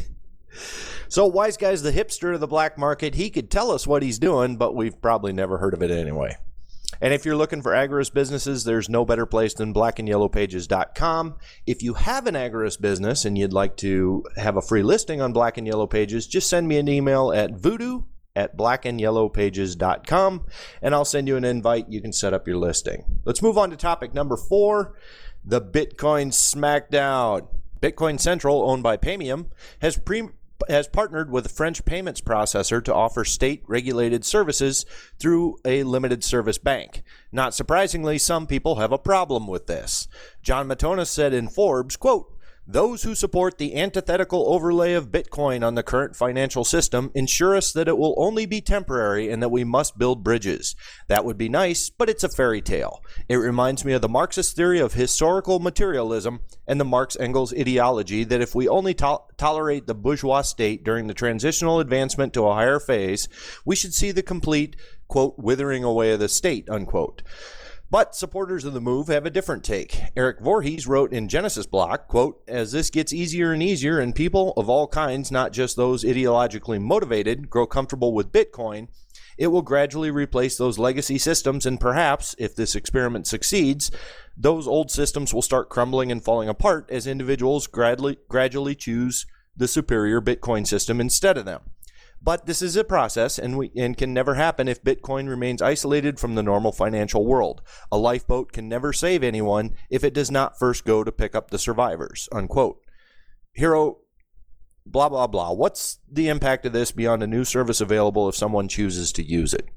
So Wise Guy's the hipster of the black market. He could tell us what he's doing, but we've probably never heard of it anyway. And if you're looking for Agorist businesses, there's no better place than black and yellow pages dot com. If you have an Agorist business and you'd like to have a free listing on Black and Yellow Pages, just send me an email at voodoo at black and yellow pages dot com, and I'll send you an invite. You can set up your listing. Let's move on to topic number four, the Bitcoin Smackdown. Bitcoin Central, owned by Paymium, has pre- has partnered with a French payments processor to offer state-regulated services through a limited service bank. Not surprisingly, some people have a problem with this. John Matonis said in Forbes, quote, "Those who support the antithetical overlay of Bitcoin on the current financial system ensure us that it will only be temporary and that we must build bridges. That would be nice, but it's a fairy tale. It reminds me of the Marxist theory of historical materialism and the Marx-Engels ideology that if we only to- tolerate the bourgeois state during the transitional advancement to a higher phase, we should see the complete, quote, withering away of the state, unquote." But supporters of the move have a different take. Eric Voorhees wrote in Genesis Block, quote, "As this gets easier and easier and people of all kinds, not just those ideologically motivated, grow comfortable with Bitcoin, it will gradually replace those legacy systems, and perhaps, if this experiment succeeds, those old systems will start crumbling and falling apart as individuals gradually, gradually choose the superior Bitcoin system instead of them. But this is a process and, we, and can never happen if Bitcoin remains isolated from the normal financial world. A lifeboat can never save anyone if it does not first go to pick up the survivors," unquote. Hero, blah, blah, blah. What's the impact of this beyond a new service available if someone chooses to use it?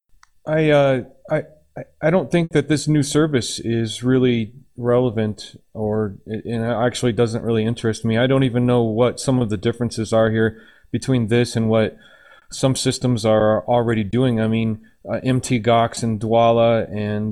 I, uh, I, I don't think that this new service is really relevant, or it, it actually doesn't really interest me. I don't even know what some of the differences are here between this and what some systems are already doing. I mean, uh, M T Gox and Dwolla, and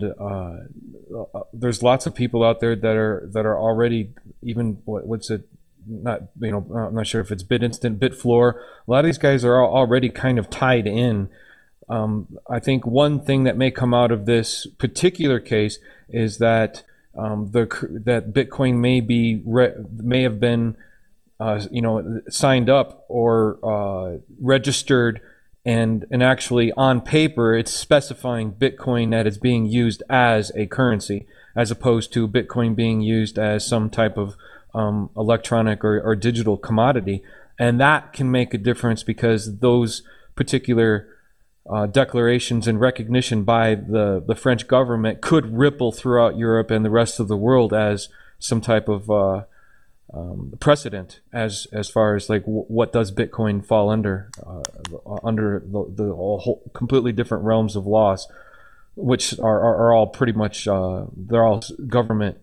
uh, uh, there's lots of people out there that are that are already, even what, what's it? Not you know, I'm not sure if it's BitInstant, Bitfloor. A lot of these guys are already kind of tied in. Um, I think one thing that may come out of this particular case is that um, the that Bitcoin may be re- may have been Uh, you know, signed up or uh, registered, and and actually on paper it's specifying Bitcoin that is being used as a currency, as opposed to Bitcoin being used as some type of um, electronic or, or digital commodity. And that can make a difference because those particular uh, declarations and recognition by the, the French government could ripple throughout Europe and the rest of the world as some type of uh, Um, precedent as as far as like w- what does Bitcoin fall under uh, under the, the whole completely different realms of laws, which are, are, are all pretty much uh, they're all government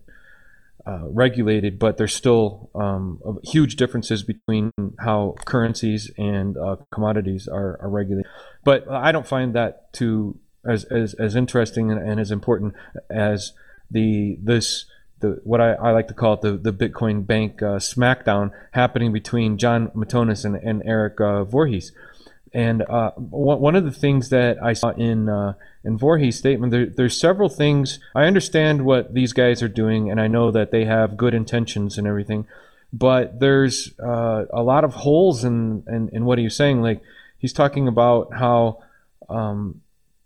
uh, regulated, but there's still um, huge differences between how currencies and uh, commodities are, are regulated. But I don't find that too as as, as interesting and, and as important as the this. The, what I, I like to call it the, the Bitcoin Bank uh, smackdown happening between John Matonis and, and Eric uh, Voorhees. And uh, one, one of the things that I saw in uh, in Voorhees' statement, there, there's several things. I understand what these guys are doing, and I know that they have good intentions and everything, but there's uh, a lot of holes in, in, in what he's saying. Like, he's talking about how um,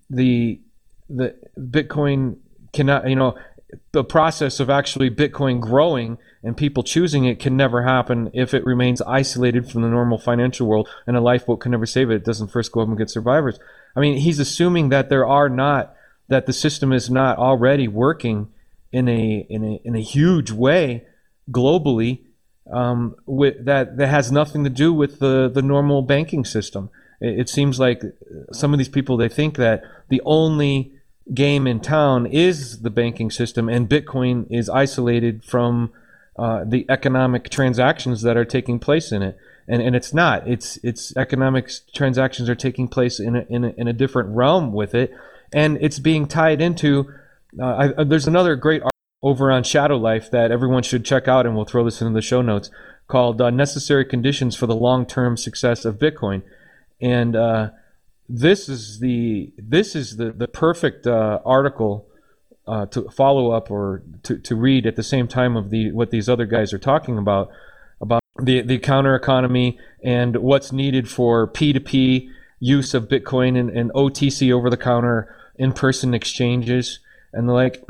the the Bitcoin cannot, you know, the process of actually Bitcoin growing and people choosing it can never happen if it remains isolated from the normal financial world, and a lifeboat can never save it. It doesn't first go up and get survivors. I mean, he's assuming that there are not, that the system is not already working in a in a in a huge way globally, um, with that that has nothing to do with the the normal banking system. It, it seems like some of these people, they think that the only game in town is the banking system, and Bitcoin is isolated from uh, the economic transactions that are taking place in it. And and it's not. It's it's economic transactions are taking place in a, in a, in a different realm with it, and it's being tied into. Uh, I, there's another great article over on Shadow Life that everyone should check out, and we'll throw this into the show notes, called uh, "Necessary Conditions for the Long-Term Success of Bitcoin," and uh, this is the this is the the perfect uh, article uh, to follow up or to, to read at the same time of the what these other guys are talking about. The, the counter economy and what's needed for P two P use of Bitcoin and, and O T C over the counter in-person exchanges and the like.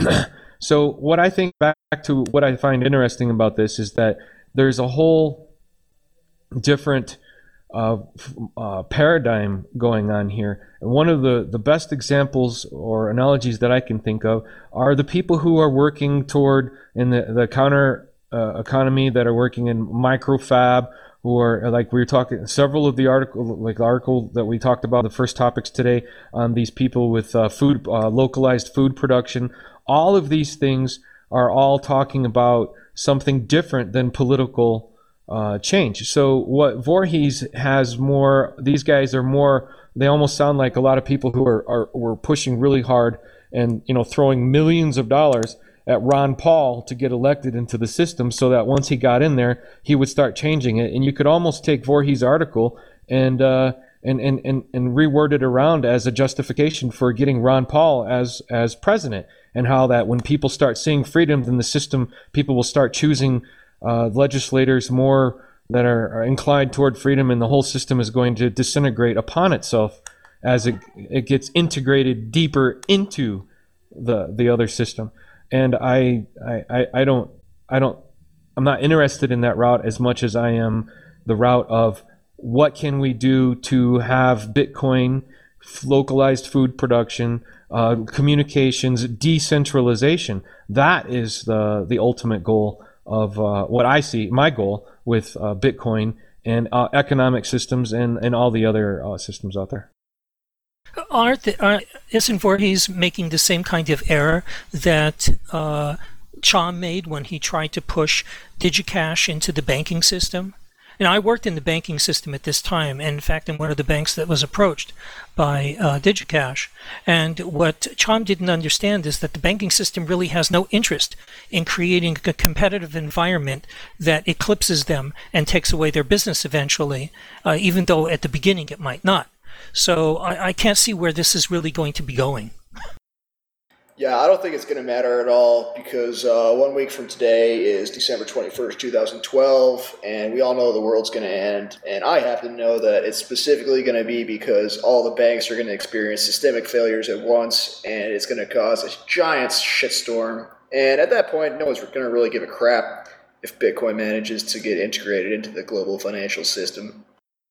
So what I think, back to what I find interesting about this, is that there's a whole different uh, uh, paradigm going on here. And one of the, the best examples or analogies that I can think of are the people who are working toward in the, the counter Uh, economy that are working in microfab, who are, like we were talking, several of the article, like the article that we talked about, the first topics today on these people with uh, food, uh, localized food production. All of these things are all talking about something different than political uh, change. So what Voorhees has more, these guys are more, they almost sound like a lot of people who are, are were pushing really hard and, you know, throwing millions of dollars at Ron Paul to get elected into the system, so that once he got in there, he would start changing it. And you could almost take Voorhees' article and uh, and, and and and reword it around as a justification for getting Ron Paul as as president, and how that when people start seeing freedom in the system, people will start choosing uh, legislators more that are, are inclined toward freedom, and the whole system is going to disintegrate upon itself as it it gets integrated deeper into the the other system. And I, I, I don't, I don't, I'm not interested in that route as much as I am the route of what can we do to have Bitcoin, localized food production, uh, communications, decentralization. That is the the ultimate goal of uh, what I see, my goal with uh, Bitcoin and uh, economic systems and, and all the other uh, systems out there. Aren't the, uh, isn't Voorhees making the same kind of error that uh, Chom made when he tried to push DigiCash into the banking system? And I worked in the banking system at this time, and in fact in one of the banks that was approached by uh, DigiCash. And what Chom didn't understand is that the banking system really has no interest in creating a competitive environment that eclipses them and takes away their business eventually, uh, even though at the beginning it might not. So I, I can't see where this is really going to be going. Yeah, I don't think it's going to matter at all, because uh, one week from today is December twenty-first, twenty twelve, and we all know the world's going to end. And I happen to know that it's specifically going to be because all the banks are going to experience systemic failures at once, and it's going to cause a giant shitstorm. And at that point, no one's going to really give a crap if Bitcoin manages to get integrated into the global financial system.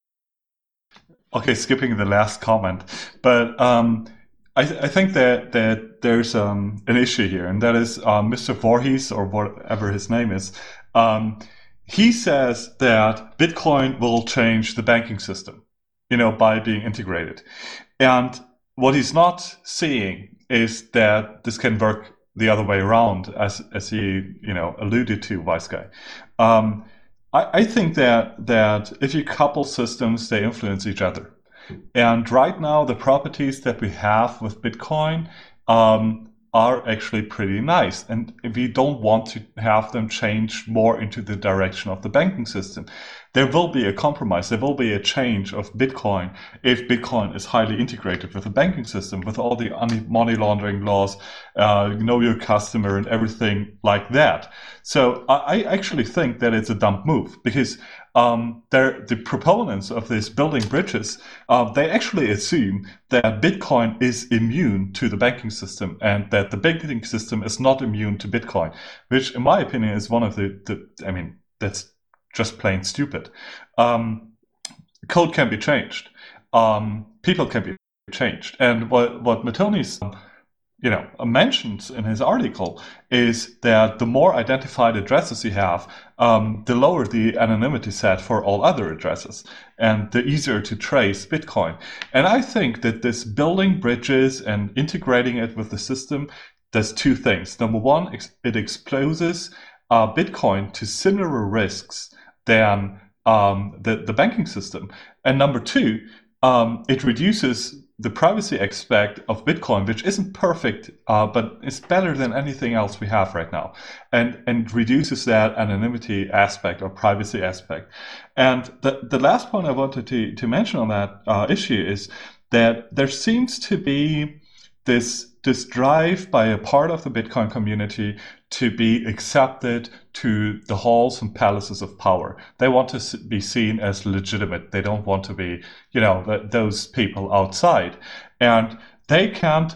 Okay, skipping the last comment, but um, I, th- I think that that there's um, an issue here, and that is uh, Mister Voorhees, or whatever his name is. Um, he says that Bitcoin will change the banking system, you know, by being integrated. And what he's not seeing is that this can work the other way around, as as he you know alluded to, Wise Guy. Um, I think that that if you couple systems, they influence each other. And right now, the properties that we have with Bitcoin um, are actually pretty nice. And we don't want to have them change more into the direction of the banking system. There will be a compromise. There will be a change of Bitcoin if Bitcoin is highly integrated with the banking system, with all the money laundering laws, uh, know your customer and everything like that. So I actually think that it's a dumb move, because um, the proponents of this building bridges, uh, they actually assume that Bitcoin is immune to the banking system and that the banking system is not immune to Bitcoin, which in my opinion is one of the, the I mean, that's just plain stupid. Um, code can be changed. Um, people can be changed. And what, what Matoni's you know, mentioned in his article is that the more identified addresses you have, um, the lower the anonymity set for all other addresses, and the easier to trace Bitcoin. And I think that this building bridges and integrating it with the system does two things. Number one, it exposes uh, Bitcoin to similar risks than um, the, the banking system. And number two, um, it reduces the privacy aspect of Bitcoin, which isn't perfect, uh, but it's better than anything else we have right now, and and reduces that anonymity aspect or privacy aspect. And the, the last point I wanted to, to mention on that uh, issue is that there seems to be this this drive by a part of the Bitcoin community to be accepted to the halls and palaces of power. They want to be seen as legitimate. They don't want to be, you know, th- those people outside. And they can't,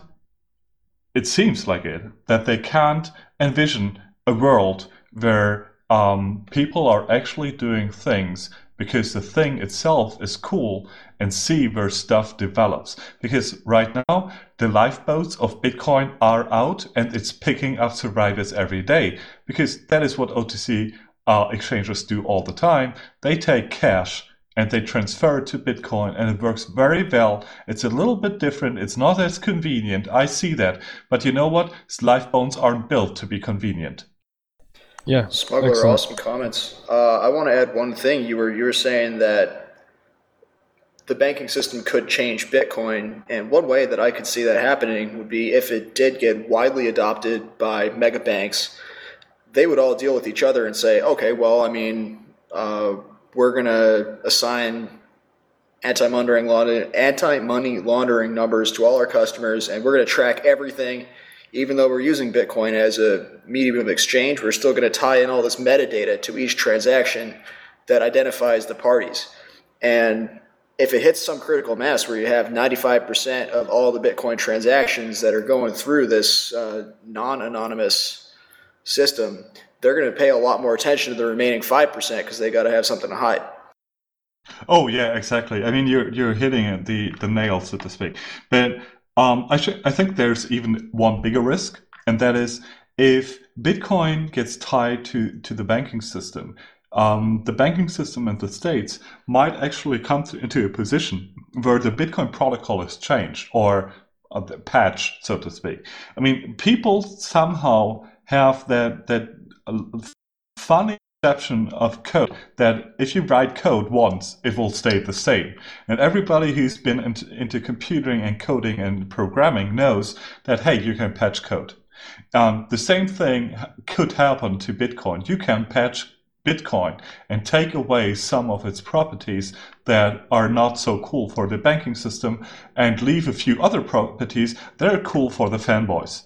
it seems like it, that they can't envision a world where um, people are actually doing things because the thing itself is cool, and see where stuff develops. Because right now, the lifeboats of Bitcoin are out, and it's picking up survivors every day. Because that is what O T C uh, exchanges do all the time. They take cash and they transfer it to Bitcoin, and it works very well. It's a little bit different. It's not as convenient. I see that. But you know what? Lifeboats aren't built to be convenient. Yeah, Smuggler, excellent. awesome comments. Uh, I want to add one thing. You were you were saying that the banking system could change Bitcoin, and one way that I could see that happening would be if it did get widely adopted by mega banks. They would all deal with each other and say, okay, well, I mean, uh, we're going to assign anti-money laundering, anti-money laundering numbers to all our customers, and we're going to track everything. Even though we're using Bitcoin as a medium of exchange, we're still going to tie in all this metadata to each transaction that identifies the parties. And if it hits some critical mass where you have ninety-five percent of all the Bitcoin transactions that are going through this uh, non-anonymous system, they're going to pay a lot more attention to the remaining five percent because they got to have something to hide. Oh, yeah, exactly. I mean, you're you're hitting it, the, the nail, so to speak. But Um, I, sh- I think there's even one bigger risk, and that is if Bitcoin gets tied to, to the banking system, um, the banking system in the States might actually come to, into a position where the Bitcoin protocol is changed or uh, patched, so to speak. I mean, people somehow have that, that uh, funny perception of code that if you write code once, it will stay the same. And everybody who's been into, into computing and coding and programming knows that, hey, you can patch code. Um, the same thing could happen to Bitcoin. You can patch Bitcoin and take away some of its properties that are not so cool for the banking system and leave a few other properties that are cool for the fanboys.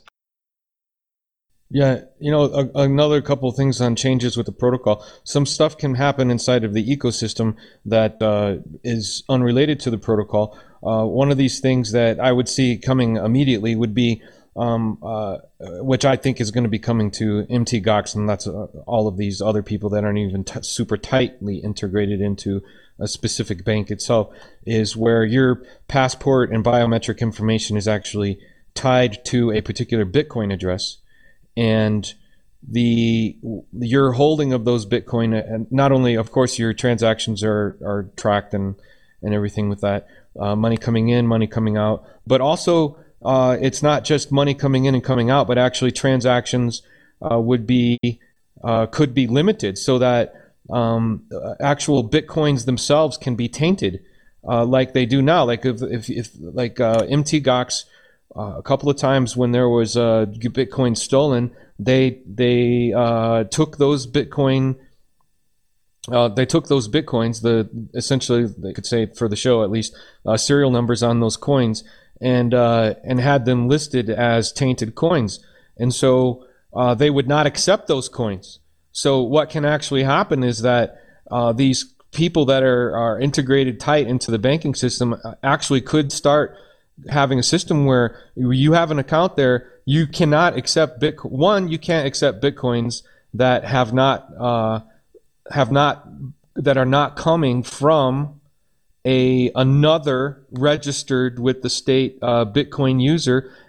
Yeah, you know, a, another couple of things on changes with the protocol. Some stuff can happen inside of the ecosystem that uh, is unrelated to the protocol. Uh, one of these things that I would see coming immediately would be, um, uh, which I think is going to be coming to M T Gox, and that's uh, all of these other people that aren't even t- super tightly integrated into a specific bank itself, is where your passport and biometric information is actually tied to a particular Bitcoin address. And the your holding of those Bitcoin, and not only, of course, your transactions are, are tracked and, and everything with that, uh, money coming in, money coming out, but also uh, it's not just money coming in and coming out, but actually transactions uh, would be uh, could be limited so that um, actual Bitcoins themselves can be tainted, uh, like they do now. Like if if, if like uh, M T Gox. Uh, a couple of times when there was uh, Bitcoin stolen, they they uh, took those Bitcoin, uh, they took those Bitcoins, the essentially they could say for the show at least, uh, serial numbers on those coins, and uh, and had them listed as tainted coins, and so uh, they would not accept those coins. So what can actually happen is that uh, these people that are are integrated tight into the banking system actually could start having a system where you have an account there, you cannot accept Bitcoin. One, you can't accept Bitcoins that have not uh, have not that are not coming from a another registered with the state uh, Bitcoin user,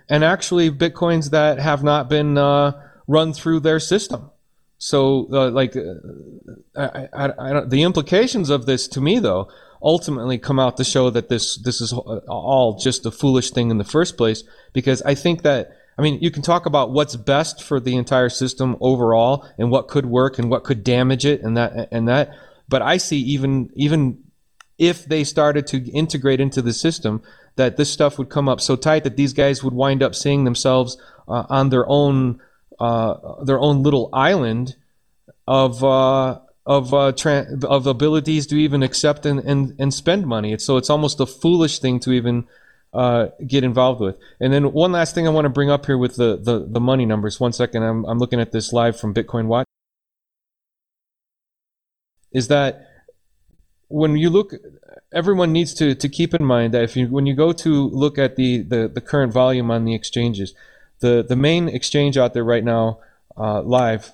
and actually Bitcoins that have not been uh, run through their system. So, uh, like, uh, I, I, I don't, the implications of this, to me, though, ultimately come out to show that this this is all just a foolish thing in the first place. Because I think that, I mean, you can talk about what's best for the entire system overall, and what could work and what could damage it, and that and that. But I see even even if they started to integrate into the system, that this stuff would come up so tight that these guys would wind up seeing themselves uh, on their own. Uh, their own little island of uh, of uh, tra- of abilities to even accept and, and, and spend money. It's, so it's almost a foolish thing to even uh, get involved with. And then one last thing I want to bring up here with the, the, the money numbers. One second, I'm I'm looking at this live from Bitcoin Watch. Is that when you look, everyone needs to, to keep in mind that if you when you go to look at the, the, the current volume on the exchanges. The the main exchange out there right now, uh, live,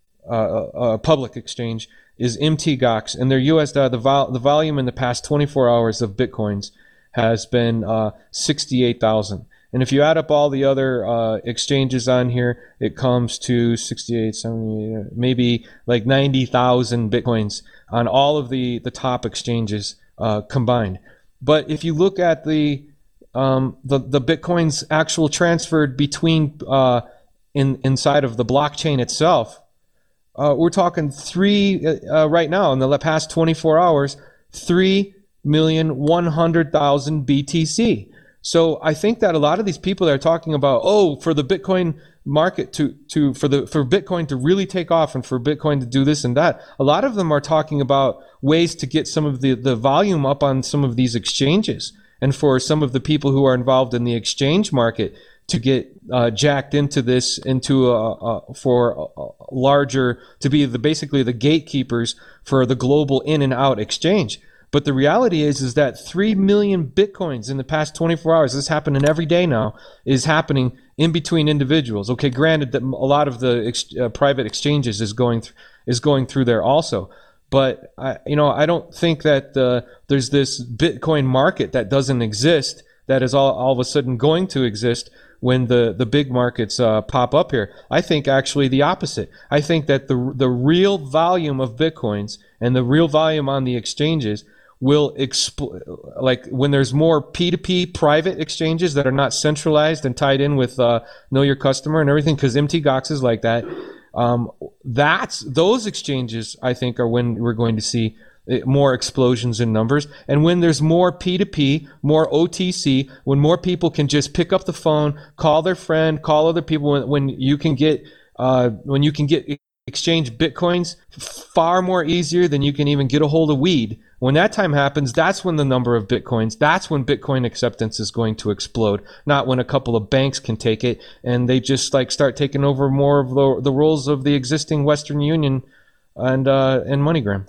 uh, uh, public exchange, is M T G O X, and their U S uh, the vol- the volume in the past twenty-four hours of Bitcoins has been uh, sixty-eight thousand. And if you add up all the other uh, exchanges on here, it comes to sixty-eight, seventy, maybe like ninety thousand Bitcoins on all of the, the top exchanges uh, combined. But if you look at the Um, the the Bitcoins actual transferred between uh, in inside of the blockchain itself, uh, we're talking three uh, right now in the past twenty-four hours, three million one hundred thousand B T C. So I think that a lot of these people that are talking about, oh, for the Bitcoin market to to for the for Bitcoin to really take off and for Bitcoin to do this and that, a lot of them are talking about ways to get some of the the volume up on some of these exchanges. And for some of the people who are involved in the exchange market to get uh, jacked into this, into a, a, for a, a larger, to be the basically the gatekeepers for the global in and out exchange. But the reality is, is that three million Bitcoins in the past twenty-four hours, this is happening every day now, is happening in between individuals. Okay, granted that a lot of the ex, uh, private exchanges is going th- is going through there also. But I, you know, I don't think that uh, there's this Bitcoin market that doesn't exist that is all, all of a sudden going to exist when the, the big markets uh, pop up here. I think actually the opposite. I think that the the real volume of Bitcoins and the real volume on the exchanges will expl- like when there's more P two P private exchanges that are not centralized and tied in with uh, Know Your Customer and everything, because M T G O X is like that. Um, that's those exchanges, I think, are when we're going to see more explosions in numbers. And when there's more P two P, more O T C, when more people can just pick up the phone, call their friend, call other people, when, when you can get uh, when you can get exchange Bitcoins far more easier than you can even get a hold of weed. When that time happens, that's when the number of Bitcoins, that's when Bitcoin acceptance is going to explode, not when a couple of banks can take it and they just like start taking over more of the, the roles of the existing Western Union and uh, and MoneyGram.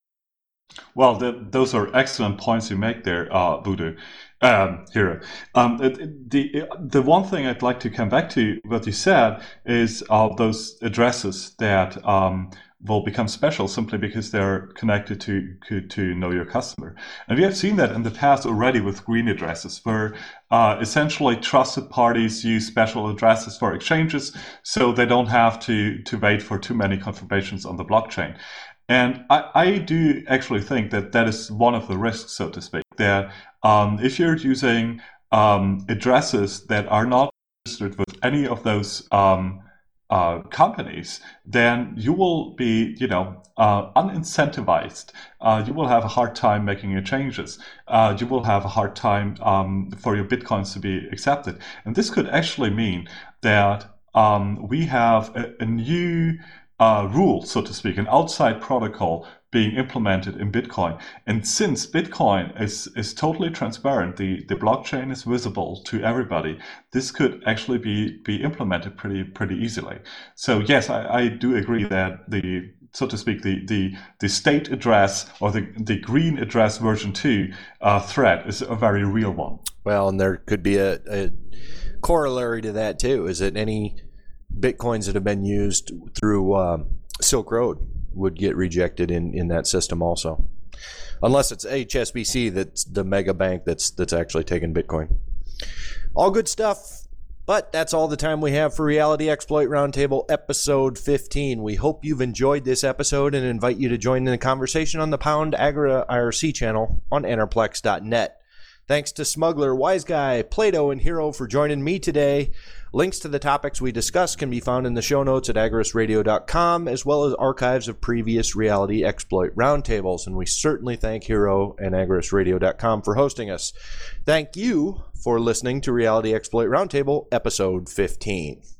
Well, the, those are excellent points you make there, uh, Voodoo. Um, Hero. Um, the the one thing I'd like to come back to what you said is uh, those addresses that um, will become special simply because they're connected to, to to Know Your Customer. And we have seen that in the past already with green addresses, where uh, essentially trusted parties use special addresses for exchanges, so they don't have to to wait for too many confirmations on the blockchain. And I, I do actually think that that is one of the risks, so to speak, that um, if you're using um, addresses that are not registered with any of those um, uh, companies, then you will be, you know, uh, unincentivized. Uh, you will have a hard time making your changes. Uh, you will have a hard time um, for your Bitcoins to be accepted. And this could actually mean that um, we have a, a new Uh, rule, so to speak, an outside protocol being implemented in Bitcoin. And since Bitcoin is, is totally transparent, the, the blockchain is visible to everybody, this could actually be, be implemented pretty pretty easily. So yes, I, I do agree that the, so to speak, the, the, the state address or the, the green address version two uh, threat is a very real one. Well, and there could be a, a corollary to that too, is that any Bitcoins that have been used through um, Silk Road would get rejected in, in that system also, unless it's H S B C, that's the mega bank that's that's actually taking Bitcoin. All good stuff. But that's all the time we have for Reality Exploit Roundtable episode fifteen. We hope you've enjoyed this episode and invite you to join in the conversation on the Pound Agra I R C channel on Anarplex dot net. Thanks to Smuggler, Wise Guy, Plato, and Hero for joining me today. Links to the topics we discussed can be found in the show notes at agorist radio dot com, as well as archives of previous Reality Exploit Roundtables. And we certainly thank Hero and agorist radio dot com for hosting us. Thank you for listening to Reality Exploit Roundtable, episode fifteen.